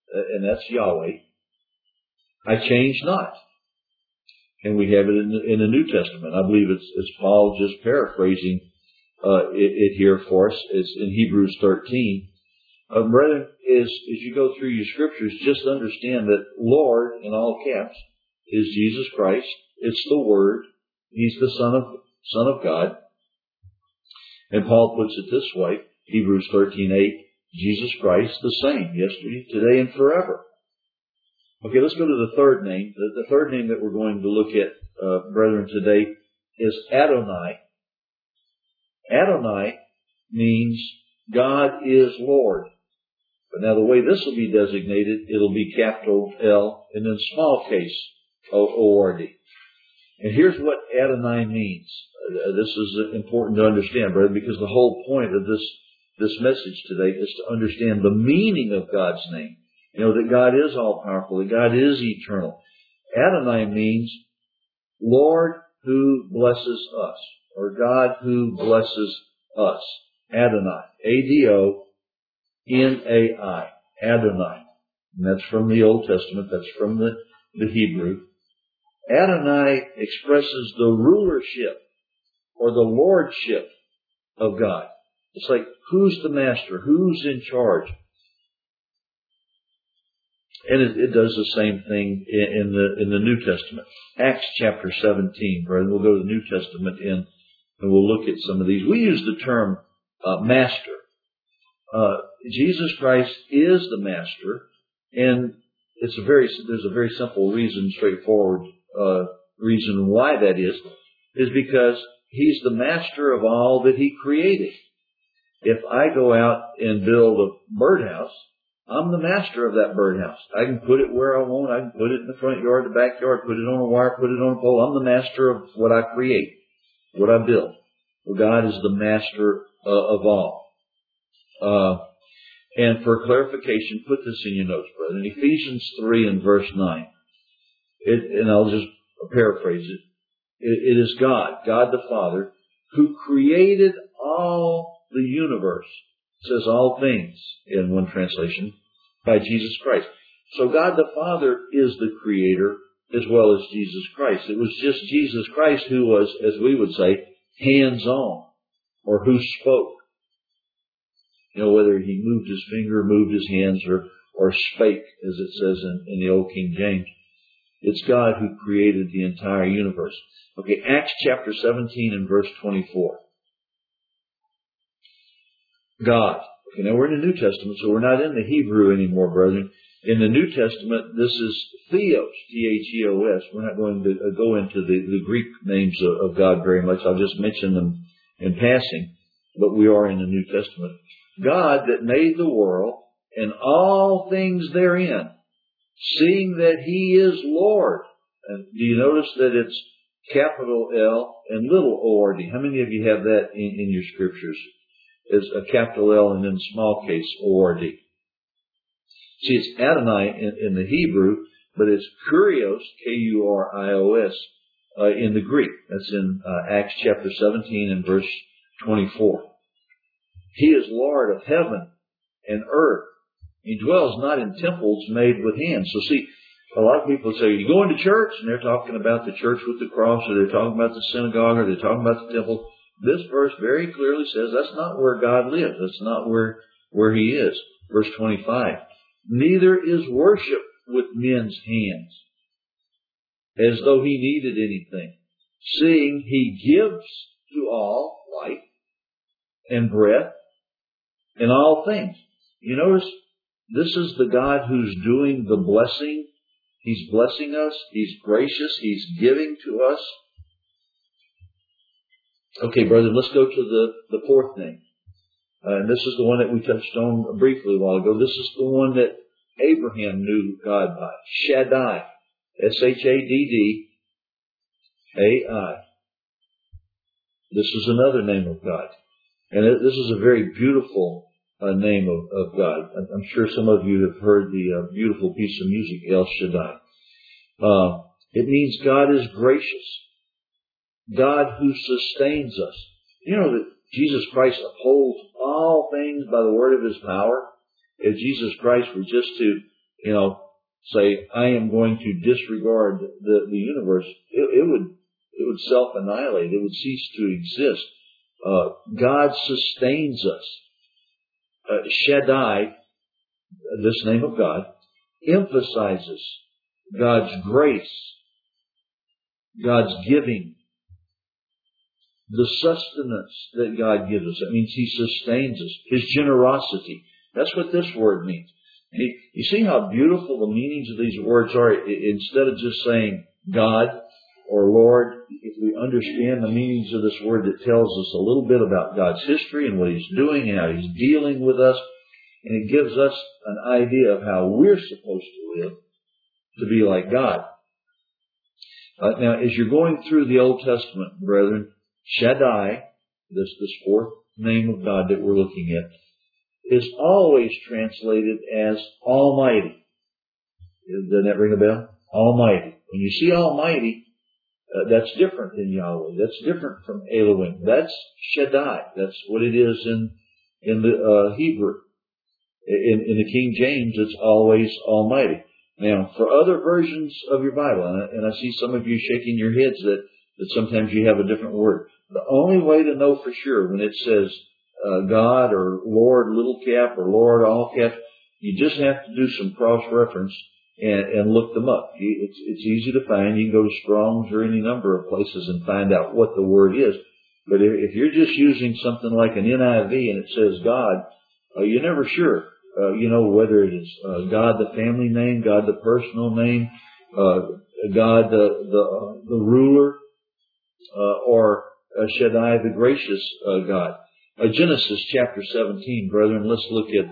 and that's Yahweh. I change not. And we have it in the New Testament. I believe it's Paul just paraphrasing it here for us. It's in Hebrews 13. Brethren, as you go through your scriptures, just understand that Lord, in all caps, is Jesus Christ. It's the Word. He's the Son of God. And Paul puts it this way, Hebrews 13:8, Jesus Christ the same, yesterday, today, and forever. Okay, let's go to the third name. The third name that we're going to look at, brethren, today is Adonai. Adonai means God is Lord. But now the way this will be designated, it'll be capital L and then small case O-R-D. And here's what Adonai means. This is important to understand, brother, because the whole point of this message today is to understand the meaning of God's name. You know, that God is all-powerful, that God is eternal. Adonai means Lord who blesses us, or God who blesses us. Adonai. A-D-O-N-A-I. Adonai. And that's from the Old Testament. That's from the Hebrew. Adonai expresses the rulership or the lordship of God. It's like, who's the master? Who's in charge? And it does the same thing in the New Testament. Acts chapter 17, brethren. We'll go to the New Testament and we'll look at some of these. We use the term master. Jesus Christ is the master, and there's a very simple reason, straightforward reason why that is because He's the master of all that He created. If I go out and build a birdhouse, I'm the master of that birdhouse. I can put it where I want. I can put it in the front yard, the backyard, put it on a wire, put it on a pole. I'm the master of what I create, what I build. Well, God is the master of all. And for clarification, put this in your notes, brother. In Ephesians 3 and verse 9, and I'll just paraphrase it. It is God the Father, who created all the universe. It says all things in one translation by Jesus Christ. So God the Father is the creator as well as Jesus Christ. It was just Jesus Christ who was, as we would say, hands-on, or who spoke. You know, whether He moved His finger, moved His hands, or spake, as it says in the Old King James. It's God who created the entire universe. Okay, Acts chapter 17 and verse 24. God. Okay, now we're in the New Testament, so we're not in the Hebrew anymore, brethren. In the New Testament, this is Theos, T-H-E-O-S. We're not going to go into the Greek names of God very much. I'll just mention them in passing, but we are in the New Testament. God that made the world and all things therein, seeing that He is Lord. And do you notice that it's capital L and little O-R-D? How many of you have that in your scriptures? Is a capital L and then small case O-R-D. See, it's Adonai in the Hebrew, but it's Kurios, K-U-R-I-O-S, in the Greek. That's in Acts chapter 17 and verse 24. He is Lord of heaven and earth. He dwells not in temples made with hands. So see, a lot of people say, you go into church, and they're talking about the church with the cross, or they're talking about the synagogue, or they're talking about the temple. This verse very clearly says that's not where God lives. That's not where He is. Verse 25. Neither is worship with men's hands, as though He needed anything, seeing He gives to all life and breath and all things. You notice, this is the God who's doing the blessing. He's blessing us. He's gracious. He's giving to us. Okay, brother, let's go to the fourth name. And this is the one that we touched on briefly a while ago. This is the one that Abraham knew God by. Shaddai. S-H-A-D-D-A-I. This is another name of God. And this is a very beautiful name of God. I'm sure some of you have heard the beautiful piece of music, El Shaddai. It means God is gracious. God who sustains us. You know that Jesus Christ upholds all things by the word of His power. If Jesus Christ were just say, I am going to disregard the universe, it would self-annihilate. It would cease to exist. God sustains us. Shaddai, this name of God, emphasizes God's grace, God's giving, the sustenance that God gives us. That means He sustains us. His generosity. That's what this word means. You see how beautiful the meanings of these words are? Instead of just saying God or Lord, if we understand the meanings of this word, it tells us a little bit about God's history and what He's doing and how He's dealing with us. And it gives us an idea of how we're supposed to live to be like God. Now, as you're going through the Old Testament, brethren, Shaddai, this fourth name of God that we're looking at, is always translated as Almighty. Doesn't that ring a bell? Almighty. When you see Almighty, that's different than Yahweh. That's different from Elohim. That's Shaddai. That's what it is in the Hebrew. In the King James, it's always Almighty. Now, for other versions of your Bible, and I see some of you shaking your heads that sometimes you have a different word. The only way to know for sure when it says God or Lord little cap or Lord all cap, you just have to do some cross-reference and look them up. It's easy to find. You can go to Strong's or any number of places and find out what the word is. But if you're just using something like an NIV and it says God, you're never sure. Whether it is God the family name, God the personal name, God the ruler, or Shaddai the gracious God. Genesis chapter 17, brethren. Let's look at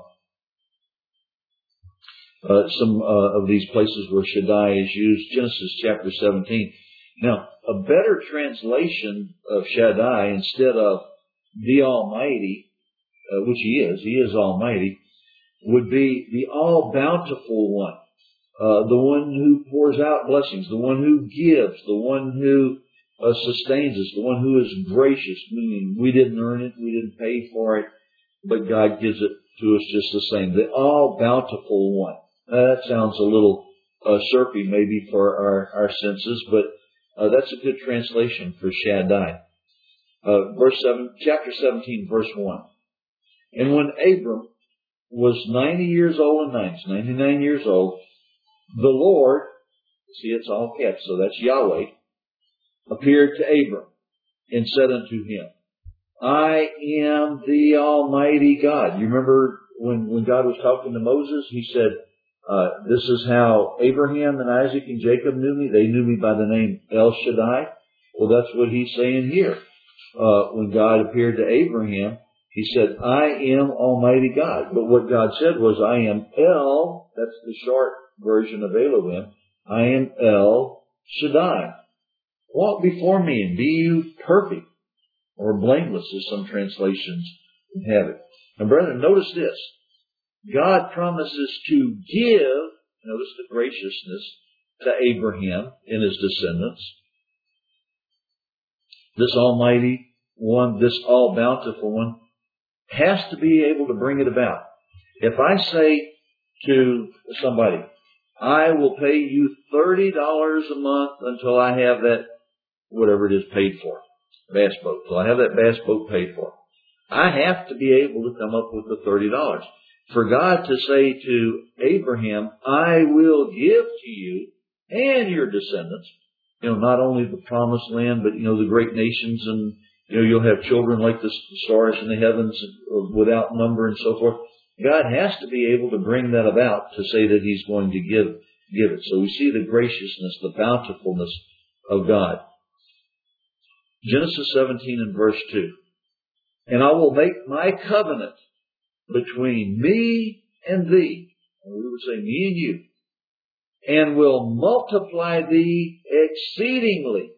some of these places where Shaddai is used. Genesis chapter 17. Now, a better translation of Shaddai instead of the Almighty, which He is Almighty, would be the all-bountiful one, the one who pours out blessings, the one who gives, the one who sustains us, the one who is gracious, meaning we didn't earn it, we didn't pay for it, but God gives it to us just the same. The all-bountiful one. That sounds a little syrupy maybe for our senses, but that's a good translation for Shaddai. Chapter 17, verse 1. And when Abram was 90 years old and 99 years old, the Lord, see it's all caps, so that's Yahweh, appeared to Abram and said unto him, I am the Almighty God. You remember when God was talking to Moses, He said, this is how Abraham and Isaac and Jacob knew me. They knew me by the name El Shaddai. Well, that's what He's saying here. When God appeared to Abraham, He said, I am Almighty God. But what God said was, I am El, that's the short version of Elohim, I am El Shaddai. Walk before me and be you perfect, or blameless, as some translations have it. Now, brethren, notice this. God promises to give, notice the graciousness, to Abraham and his descendants. This Almighty One, this all-bountiful One, has to be able to bring it about. If I say to somebody, I will pay you $30 a month until I have that, whatever it is, paid for, bass boat, till I have that bass boat paid for, I have to be able to come up with the $30. For God to say to Abraham, I will give to you and your descendants, not only the promised land, but, the great nations, and, you'll have children like the stars in the heavens without number and so forth. God has to be able to bring that about to say that He's going to give it. So we see the graciousness, the bountifulness of God. Genesis 17 and verse 2. And I will make my covenant between me and thee, and we would say me and you, and will multiply thee exceedingly.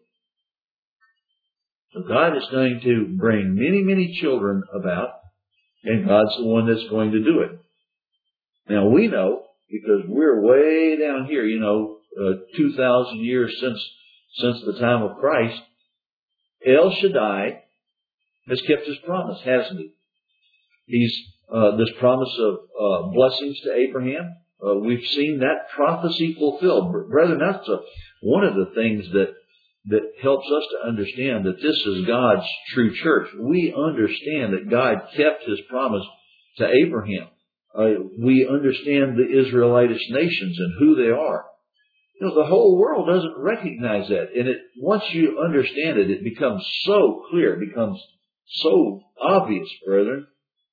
So God is going to bring many, many children about, and God's the one that's going to do it. Now we know, because we're way down here, 2,000 years since the time of Christ, El Shaddai has kept His promise, hasn't He? He's this promise of blessings to Abraham, we've seen that prophecy fulfilled. Brethren, that's one of the things that helps us to understand that this is God's true church. We understand that God kept His promise to Abraham. We understand the Israelitish nations and who they are. You know, the whole world doesn't recognize that. And once you understand it, it becomes so clear, it becomes so obvious, brethren.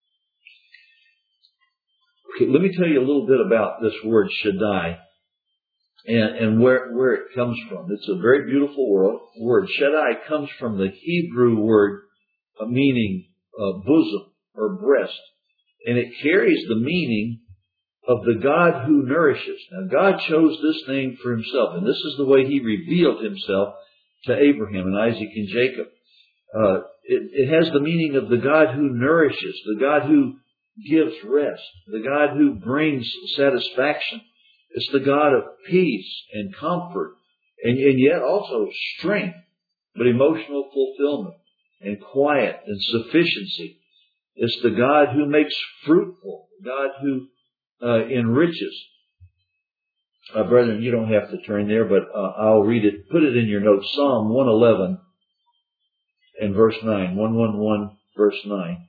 Okay, let me tell you a little bit about this word Shaddai and where it comes from. It's a very beautiful word. Shaddai comes from the Hebrew word meaning bosom or breast. And it carries the meaning of the God who nourishes. Now, God chose this name for Himself, and this is the way He revealed Himself to Abraham and Isaac and Jacob. It has the meaning of the God who nourishes, the God who gives rest, the God who brings satisfaction. It's the God of peace and comfort, and yet also strength, but emotional fulfillment and quiet and sufficiency. It's the God who makes fruitful, God who enriches. Brethren, you don't have to turn there, but I'll read it. Put it in your notes. Psalm 111 and verse 9. 111 verse 9.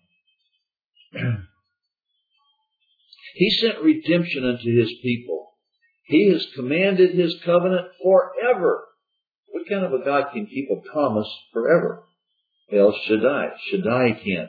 He sent redemption unto His people. He has commanded His covenant forever. What kind of a God can keep a promise forever? El Shaddai. Shaddai can.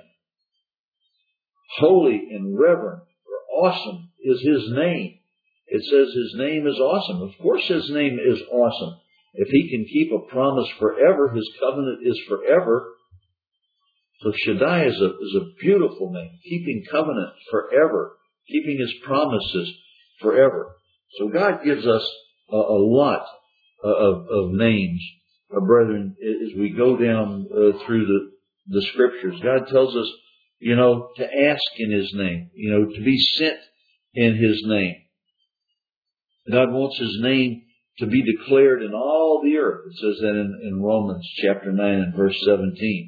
Holy and reverent or awesome is His name. It says His name is awesome. Of course His name is awesome. If He can keep a promise forever, His covenant is forever. So Shaddai is a beautiful name. Keeping covenant forever. Keeping His promises forever. So God gives us a lot of names, brethren, as we go down through the Scriptures. God tells us, to ask in His name, to be sent in His name. God wants His name to be declared in all the earth. It says that in Romans chapter 9 and verse 17.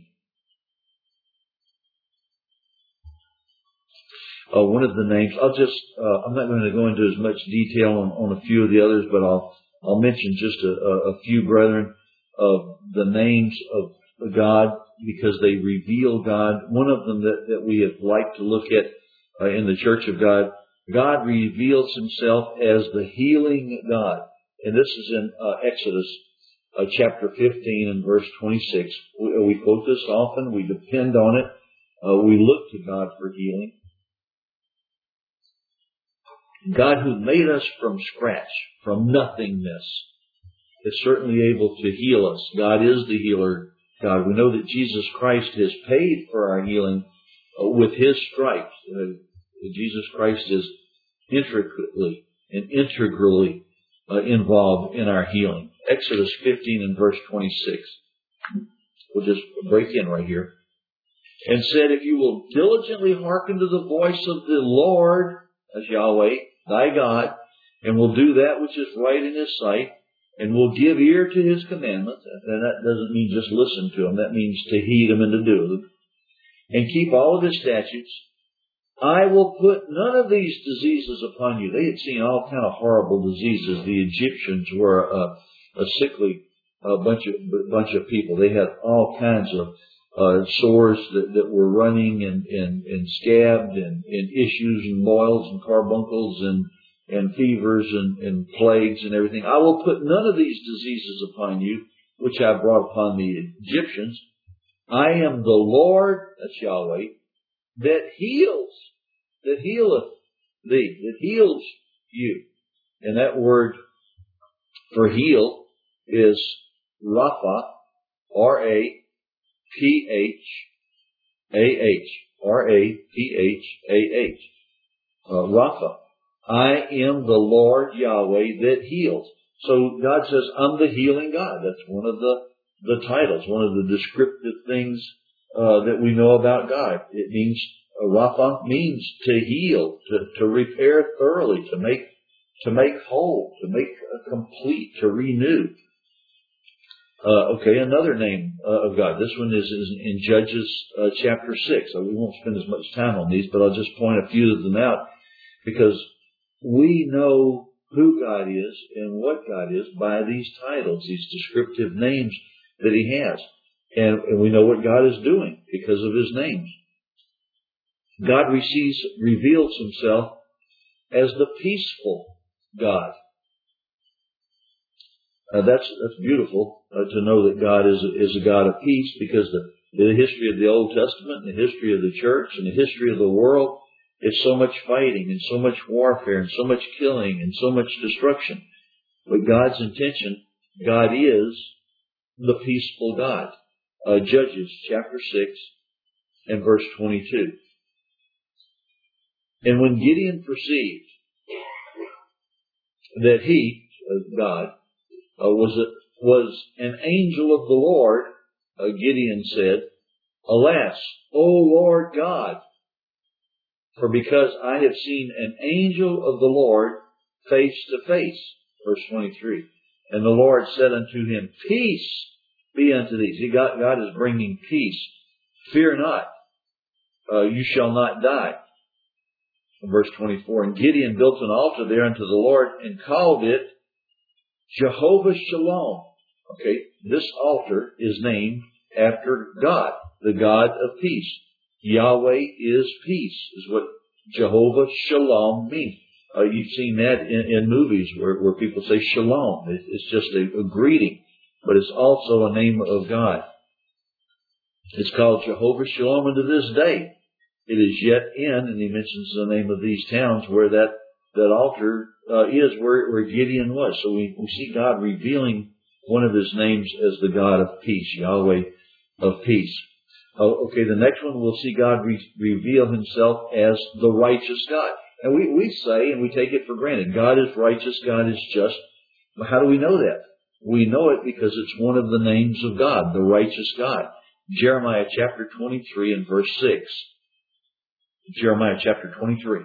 One of the names, I'm not going to go into as much detail on a few of the others, but I'll mention just a few, brethren, of the names of God, because they reveal God. One of them that we have liked to look at in the Church of God, God reveals Himself as the healing God. And this is in Exodus chapter 15 and verse 26. We quote this often. We depend on it. We look to God for healing. God who made us from scratch, from nothingness, is certainly able to heal us. God is the healer God. We know that Jesus Christ has paid for our healing with His stripes. Jesus Christ is intricately and integrally involved in our healing. Exodus 15 and verse 26. We'll just break in right here. And said, if you will diligently hearken to the voice of the Lord, as Yahweh, thy God, and will do that which is right in His sight, and will give ear to His commandments, and that doesn't mean just listen to Him, that means to heed Him and to do them, and keep all of His statutes, I will put none of these diseases upon you. They had seen all kind of horrible diseases. The Egyptians were a sickly bunch of people. They had all kinds of sores that were running and scabbed and issues and boils and carbuncles and fevers and plagues and everything. I will put none of these diseases upon you, which I brought upon the Egyptians. I am the Lord, that's Yahweh, that healeth thee, that heals you. And that word for heal is Rapha, R-A-P-H-A-H, R-A-P-H-A-H, Rapha. I am the Lord Yahweh that heals. So God says, I'm the healing God. That's one of the titles, one of the descriptive things that we know about God. It means, Rapha means to heal, to repair thoroughly, to make whole, to make complete, to renew. Okay, another name of God. This one is in Judges chapter 6. We won't spend as much time on these, but I'll just point a few of them out, because we know who God is and what God is by these titles, these descriptive names that He has. And we know what God is doing because of His names. God reveals Himself as the peaceful God. That's beautiful to know that God is a God of peace, because the history of the Old Testament and the history of the church and the history of the world is so much fighting and so much warfare and so much killing and so much destruction. But God's intention, God is the peaceful God. Judges chapter 6 and verse 22. And when Gideon perceived that he, God, was an angel of the Lord, Gideon said, Alas, O Lord God, for because I have seen an angel of the Lord face to face. Verse 23. And the Lord said unto him, Peace be unto thee. See, God is bringing peace. Fear not, you shall not die. Verse 24. And Gideon built an altar there unto the Lord and called it Jehovah Shalom. Okay, this altar is named after God, the God of peace. Yahweh is peace, is what Jehovah Shalom means. You've seen that in movies where people say Shalom. It's just a greeting, but it's also a name of God. It's called Jehovah Shalom unto this day. It is yet in, and he mentions the name of these towns where that altar is, where Gideon was. So we see God revealing one of His names as the God of peace, Yahweh of peace. Okay, the next one we'll see God reveal Himself as the righteous God. And we say, and we take it for granted, God is righteous, God is just. But how do we know that? We know it because it's one of the names of God, the righteous God. Jeremiah chapter 23 and verse 6. Jeremiah chapter 23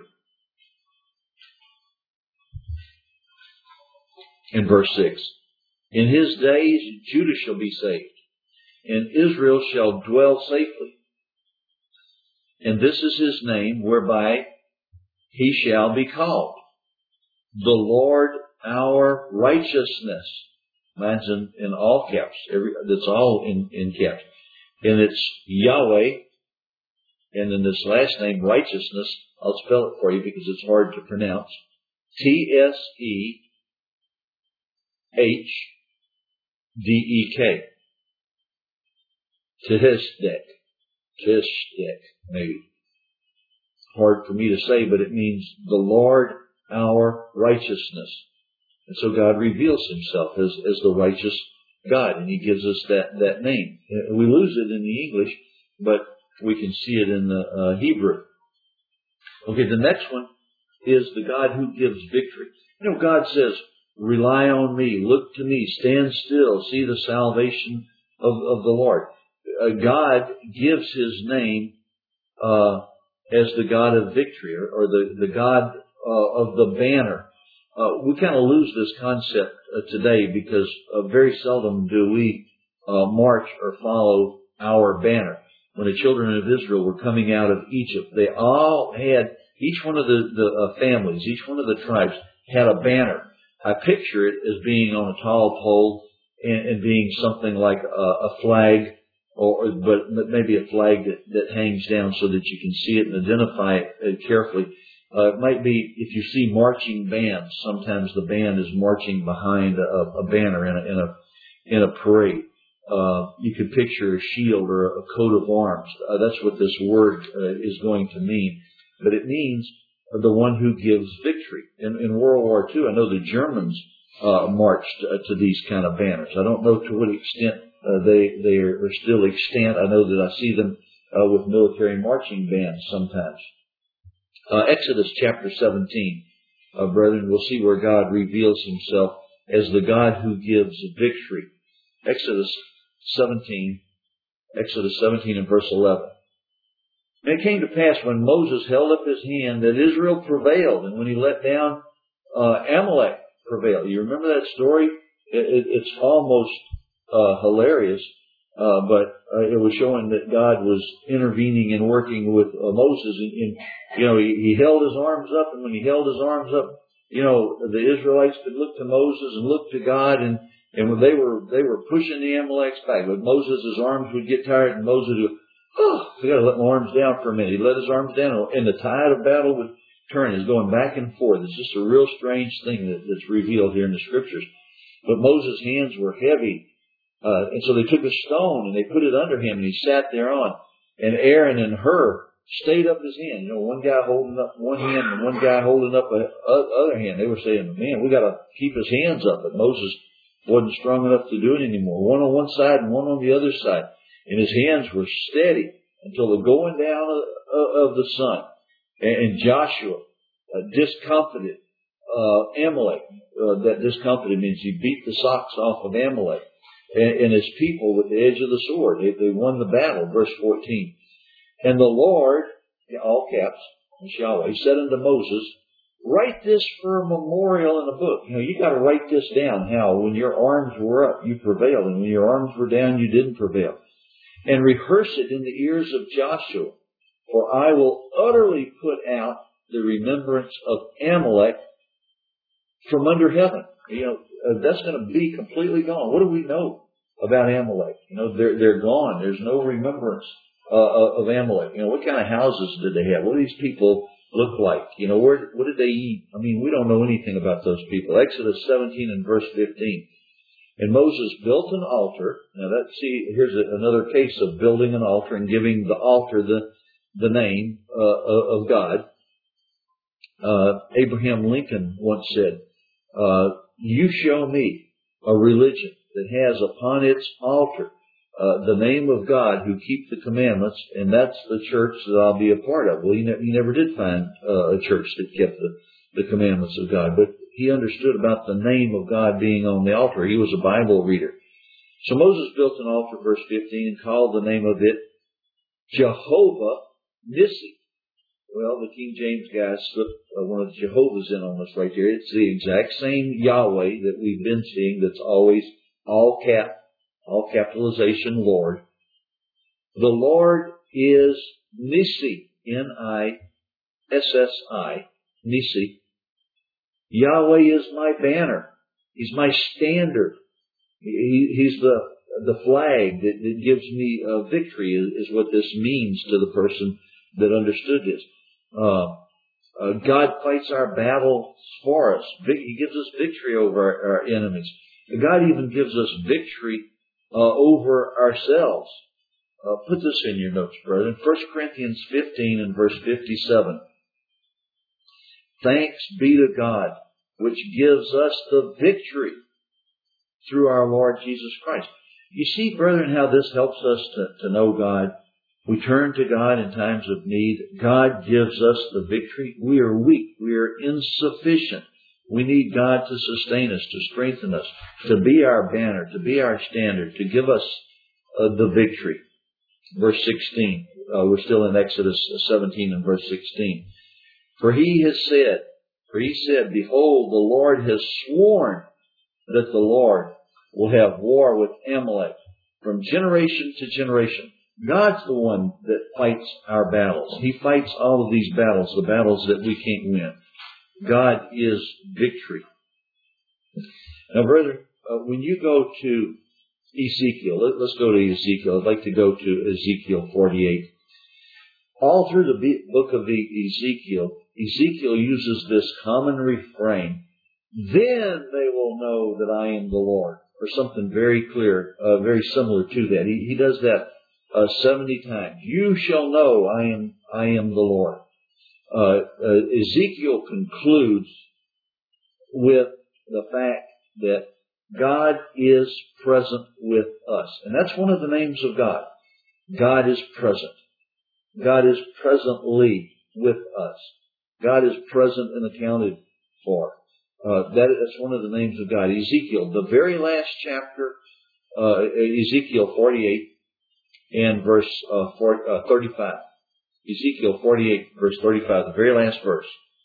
and verse 6. In His days Judah shall be saved, and Israel shall dwell safely. And this is His name whereby He shall be called, the Lord our righteousness. Mine's in all caps. That's all in caps. And it's Yahweh. And in this last name, righteousness, I'll spell it for you because it's hard to pronounce. T-S-E-H-D-E-K. Tishdek, maybe. Hard for me to say, but it means the Lord our righteousness. And so God reveals Himself as the righteous God, and He gives us that name. We lose it in the English, but we can see it in the Hebrew. Okay, the next one is the God who gives victory. You know, God says, rely on me, look to me, stand still, see the salvation of the Lord. God gives His name as the God of victory, or the God of the banner. We kind of lose this concept today because very seldom do we march or follow our banner. When the children of Israel were coming out of Egypt, they all had, each one of the families, each one of the tribes had a banner. I picture it as being on a tall pole and being something like a flag, but maybe a flag that hangs down so that you can see it and identify it carefully. It might be, if you see marching bands, sometimes the band is marching behind a banner in a parade. You could picture a shield or a coat of arms. That's what this word is going to mean. But it means the one who gives victory. In World War II, I know the Germans marched to these kind of banners. I don't know to what extent they are still extant. I know that I see them with military marching bands sometimes. Exodus chapter 17, brethren, we'll see where God reveals Himself as the God who gives victory. Exodus 17 and verse 11. And it came to pass when Moses held up his hand that Israel prevailed, and when he let down Amalek prevailed. You remember that story? It's almost hilarious, but it was showing that God was intervening and working with Moses. And he held his arms up, and when he held his arms up, the Israelites could look to Moses and look to God, and when they were pushing the Amalekites back, but Moses' arms would get tired, and Moses would, I got to let my arms down for a minute. He'd let his arms down, and the tide of battle would turn. It's going back and forth. It's just a real strange thing that's revealed here in the Scriptures. But Moses' hands were heavy, and so they took a stone and they put it under him, and he sat thereon. And Aaron and Hur stayed up his hand. One guy holding up one hand and one guy holding up the other hand. They were saying, man, we got to keep his hands up. But Moses wasn't strong enough to do it anymore. One on one side and one on the other side. And his hands were steady until the going down of the sun. And Joshua discomfited Amalek. That discomfited means he beat the socks off of Amalek and his people with the edge of the sword. They won the battle, verse 14. And the Lord, all caps, Yahweh, said unto Moses, write this for a memorial in a book. You got to write this down. How when your arms were up, you prevailed, and when your arms were down, you didn't prevail. And rehearse it in the ears of Joshua, for I will utterly put out the remembrance of Amalek from under heaven. That's going to be completely gone. What do we know about Amalek? They're gone. There's no remembrance of Amalek. What kind of houses did they have? What do these people look like? What did they eat? We don't know anything about those people. Exodus 17 and verse 15. And Moses built an altar. Now here's another case of building an altar and giving the altar the name of God. Abraham Lincoln once said, you show me a religion that has upon its altar the name of God who keep the commandments, and that's the church that I'll be a part of. Well, he never did find a church that kept the commandments of God, but he understood about the name of God being on the altar. He was a Bible reader. So Moses built an altar, verse 15, and called the name of it Jehovah Nissi. Well, the King James guys slipped one of the Jehovah's in on us right here. It's the exact same Yahweh that we've been seeing that's always all capitalization, Lord. The Lord is Nissi, Nissi, Nissi. Yahweh is my banner. He's my standard. He's the flag that gives me victory is what this means to the person that understood this. God fights our battles for us. He gives us victory over our enemies. God even gives us victory over ourselves. Put this in your notes, brethren. 1 Corinthians 15 and verse 57. Thanks be to God, which gives us the victory through our Lord Jesus Christ. You see, brethren, how this helps us to know God. We turn to God in times of need. God gives us the victory. We are weak. We are insufficient. We need God to sustain us, to strengthen us, to be our banner, to be our standard, to give us the victory. Verse 16. We're still in Exodus 17 and verse 16. For he said, behold, the Lord has sworn that the Lord will have war with Amalek from generation to generation. God's the one that fights our battles. He fights all of these battles, the battles that we can't win. God is victory. Now, brethren, when you go to Ezekiel, let's go to Ezekiel. I'd like to go to Ezekiel 48. All through the book of Ezekiel uses this common refrain, then they will know that I am the Lord, or something very clear, very similar to that. He does that 70 times. You shall know I am the Lord. Ezekiel concludes with the fact that God is present with us. And that's one of the names of God. God is present. God is presently with us. God is present and accounted for. That's one of the names of God. Ezekiel, the very last chapter, Ezekiel 48 and verse 35. Ezekiel 48, verse 35, the very last verse.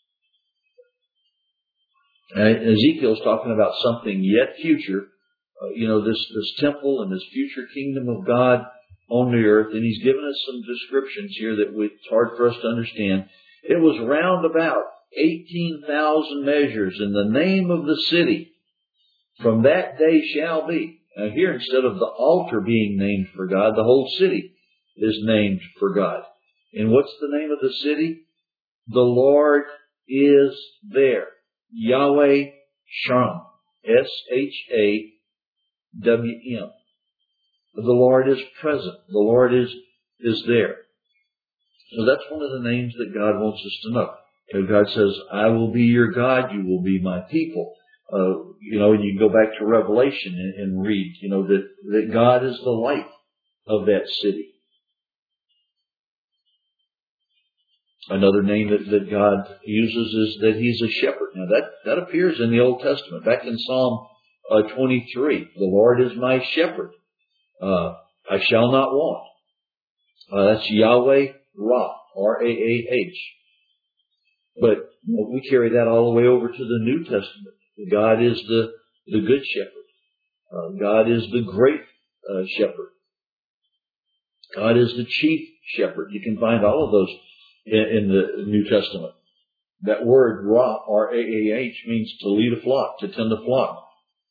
And Ezekiel's talking about something yet future, this temple and this future kingdom of God on the earth. And he's given us some descriptions here that it's hard for us to understand. It was round about 18,000 measures in the name of the city. From that day shall be. Now here, instead of the altar being named for God, the whole city is named for God. And what's the name of the city? The Lord is there. Yahweh Shem. S-H-A-W-M. The Lord is present. The Lord is there. So that's one of the names that God wants us to know. God says, I will be your God, you will be my people. And you can go back to Revelation and read, that God is the light of that city. Another name that God uses is that He's a shepherd. Now that appears in the Old Testament. Back in Psalm 23, the Lord is my shepherd. I shall not want. That's Yahweh Ra, R-A-A-H. But we carry that all the way over to the New Testament. God is the good shepherd. God is the great shepherd. God is the chief shepherd. You can find all of those in the New Testament. That word Ra, R-A-A-H, means to lead a flock, to tend a flock,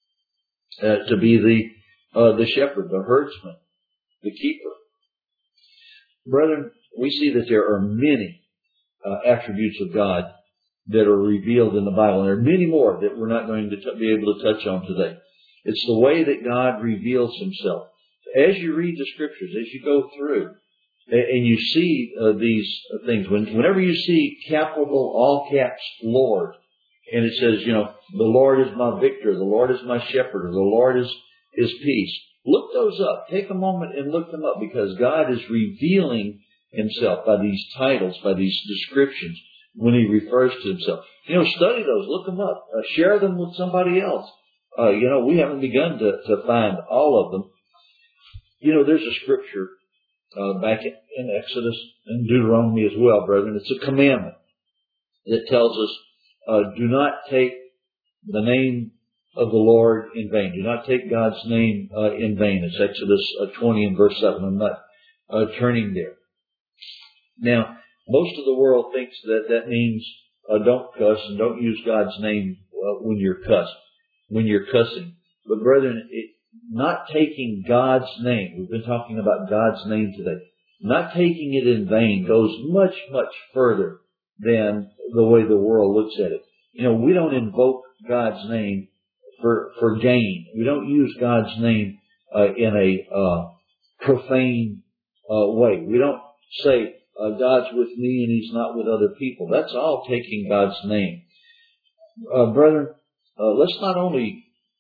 to be the shepherd, the herdsman, the keeper. Brethren, we see that there are many attributes of God that are revealed in the Bible. And there are many more that we're not going to be able to touch on today. It's the way that God reveals Himself. As you read the Scriptures, as you go through, and you see these things, whenever you see capital, all caps, Lord, and it says, the Lord is my victor, the Lord is my shepherd, or the Lord is peace, look those up. Take a moment and look them up, because God is revealing Himself by these titles, by these descriptions, when He refers to Himself. Study those, look them up, share them with somebody else. We haven't begun to find all of them. There's a scripture back in Exodus and Deuteronomy as well, brethren. It's a commandment that tells us, do not take the name of the Lord in vain. Do not take God's name in vain. It's Exodus 20 and verse 7. I'm not turning there. Now, most of the world thinks that means don't cuss and don't use God's name when you're cussing. But brethren, not taking God's name, we've been talking about God's name today, not taking it in vain goes much, much further than the way the world looks at it. We don't invoke God's name for gain. We don't use God's name in a profane way. We don't say, God's with me and He's not with other people. That's all taking God's name. Brethren, let's not only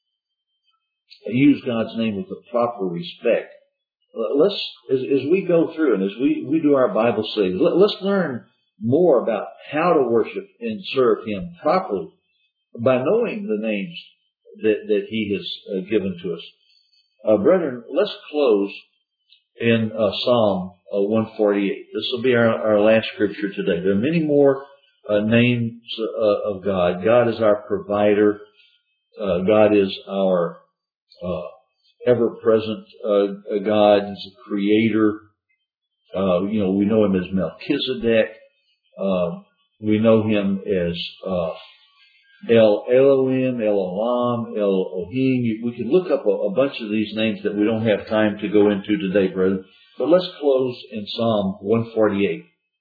use God's name with the proper respect. As we go through and as we do our Bible studies, let's learn more about how to worship and serve Him properly by knowing the names that He has given to us. Brethren, let's close in Psalm 148. This will be our last scripture today. There are many more names of God. God is our provider. God is our ever-present God. He's a creator. We know Him as Melchizedek. We know Him as El Elohim, El Olam, El Elohim. We could look up a bunch of these names that we don't have time to go into today, brethren. But let's close in Psalm 148.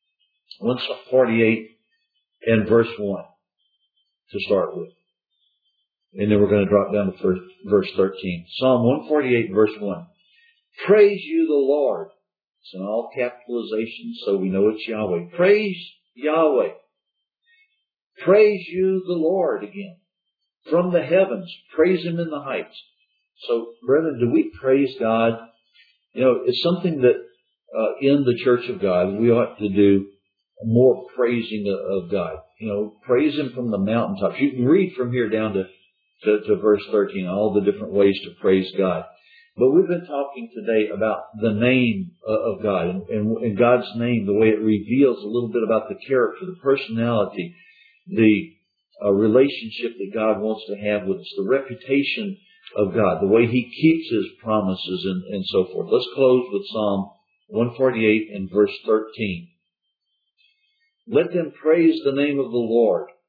148 and verse 1 to start with. And then we're going to drop down to verse 13. Psalm 148, verse 1. Praise you, the Lord. It's in all capitalization, so we know it's Yahweh. Praise Yahweh. Praise you, the Lord, again. From the heavens, praise Him in the heights. So, brethren, do we praise God? It's something that in the Church of God we ought to do more praising of God. Praise Him from the mountaintops. You can read from here down to verse 13, all the different ways to praise God. But we've been talking today about the name of God and God's name, the way it reveals a little bit about the character, the personality, the relationship that God wants to have with us, the reputation of God, the way He keeps His promises and so forth. Let's close with Psalm 148 and verse 13. Let them praise the name of the Lord,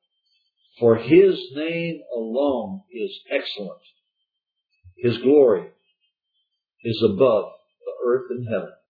For His name alone is excellent. His glory is above the earth and heaven.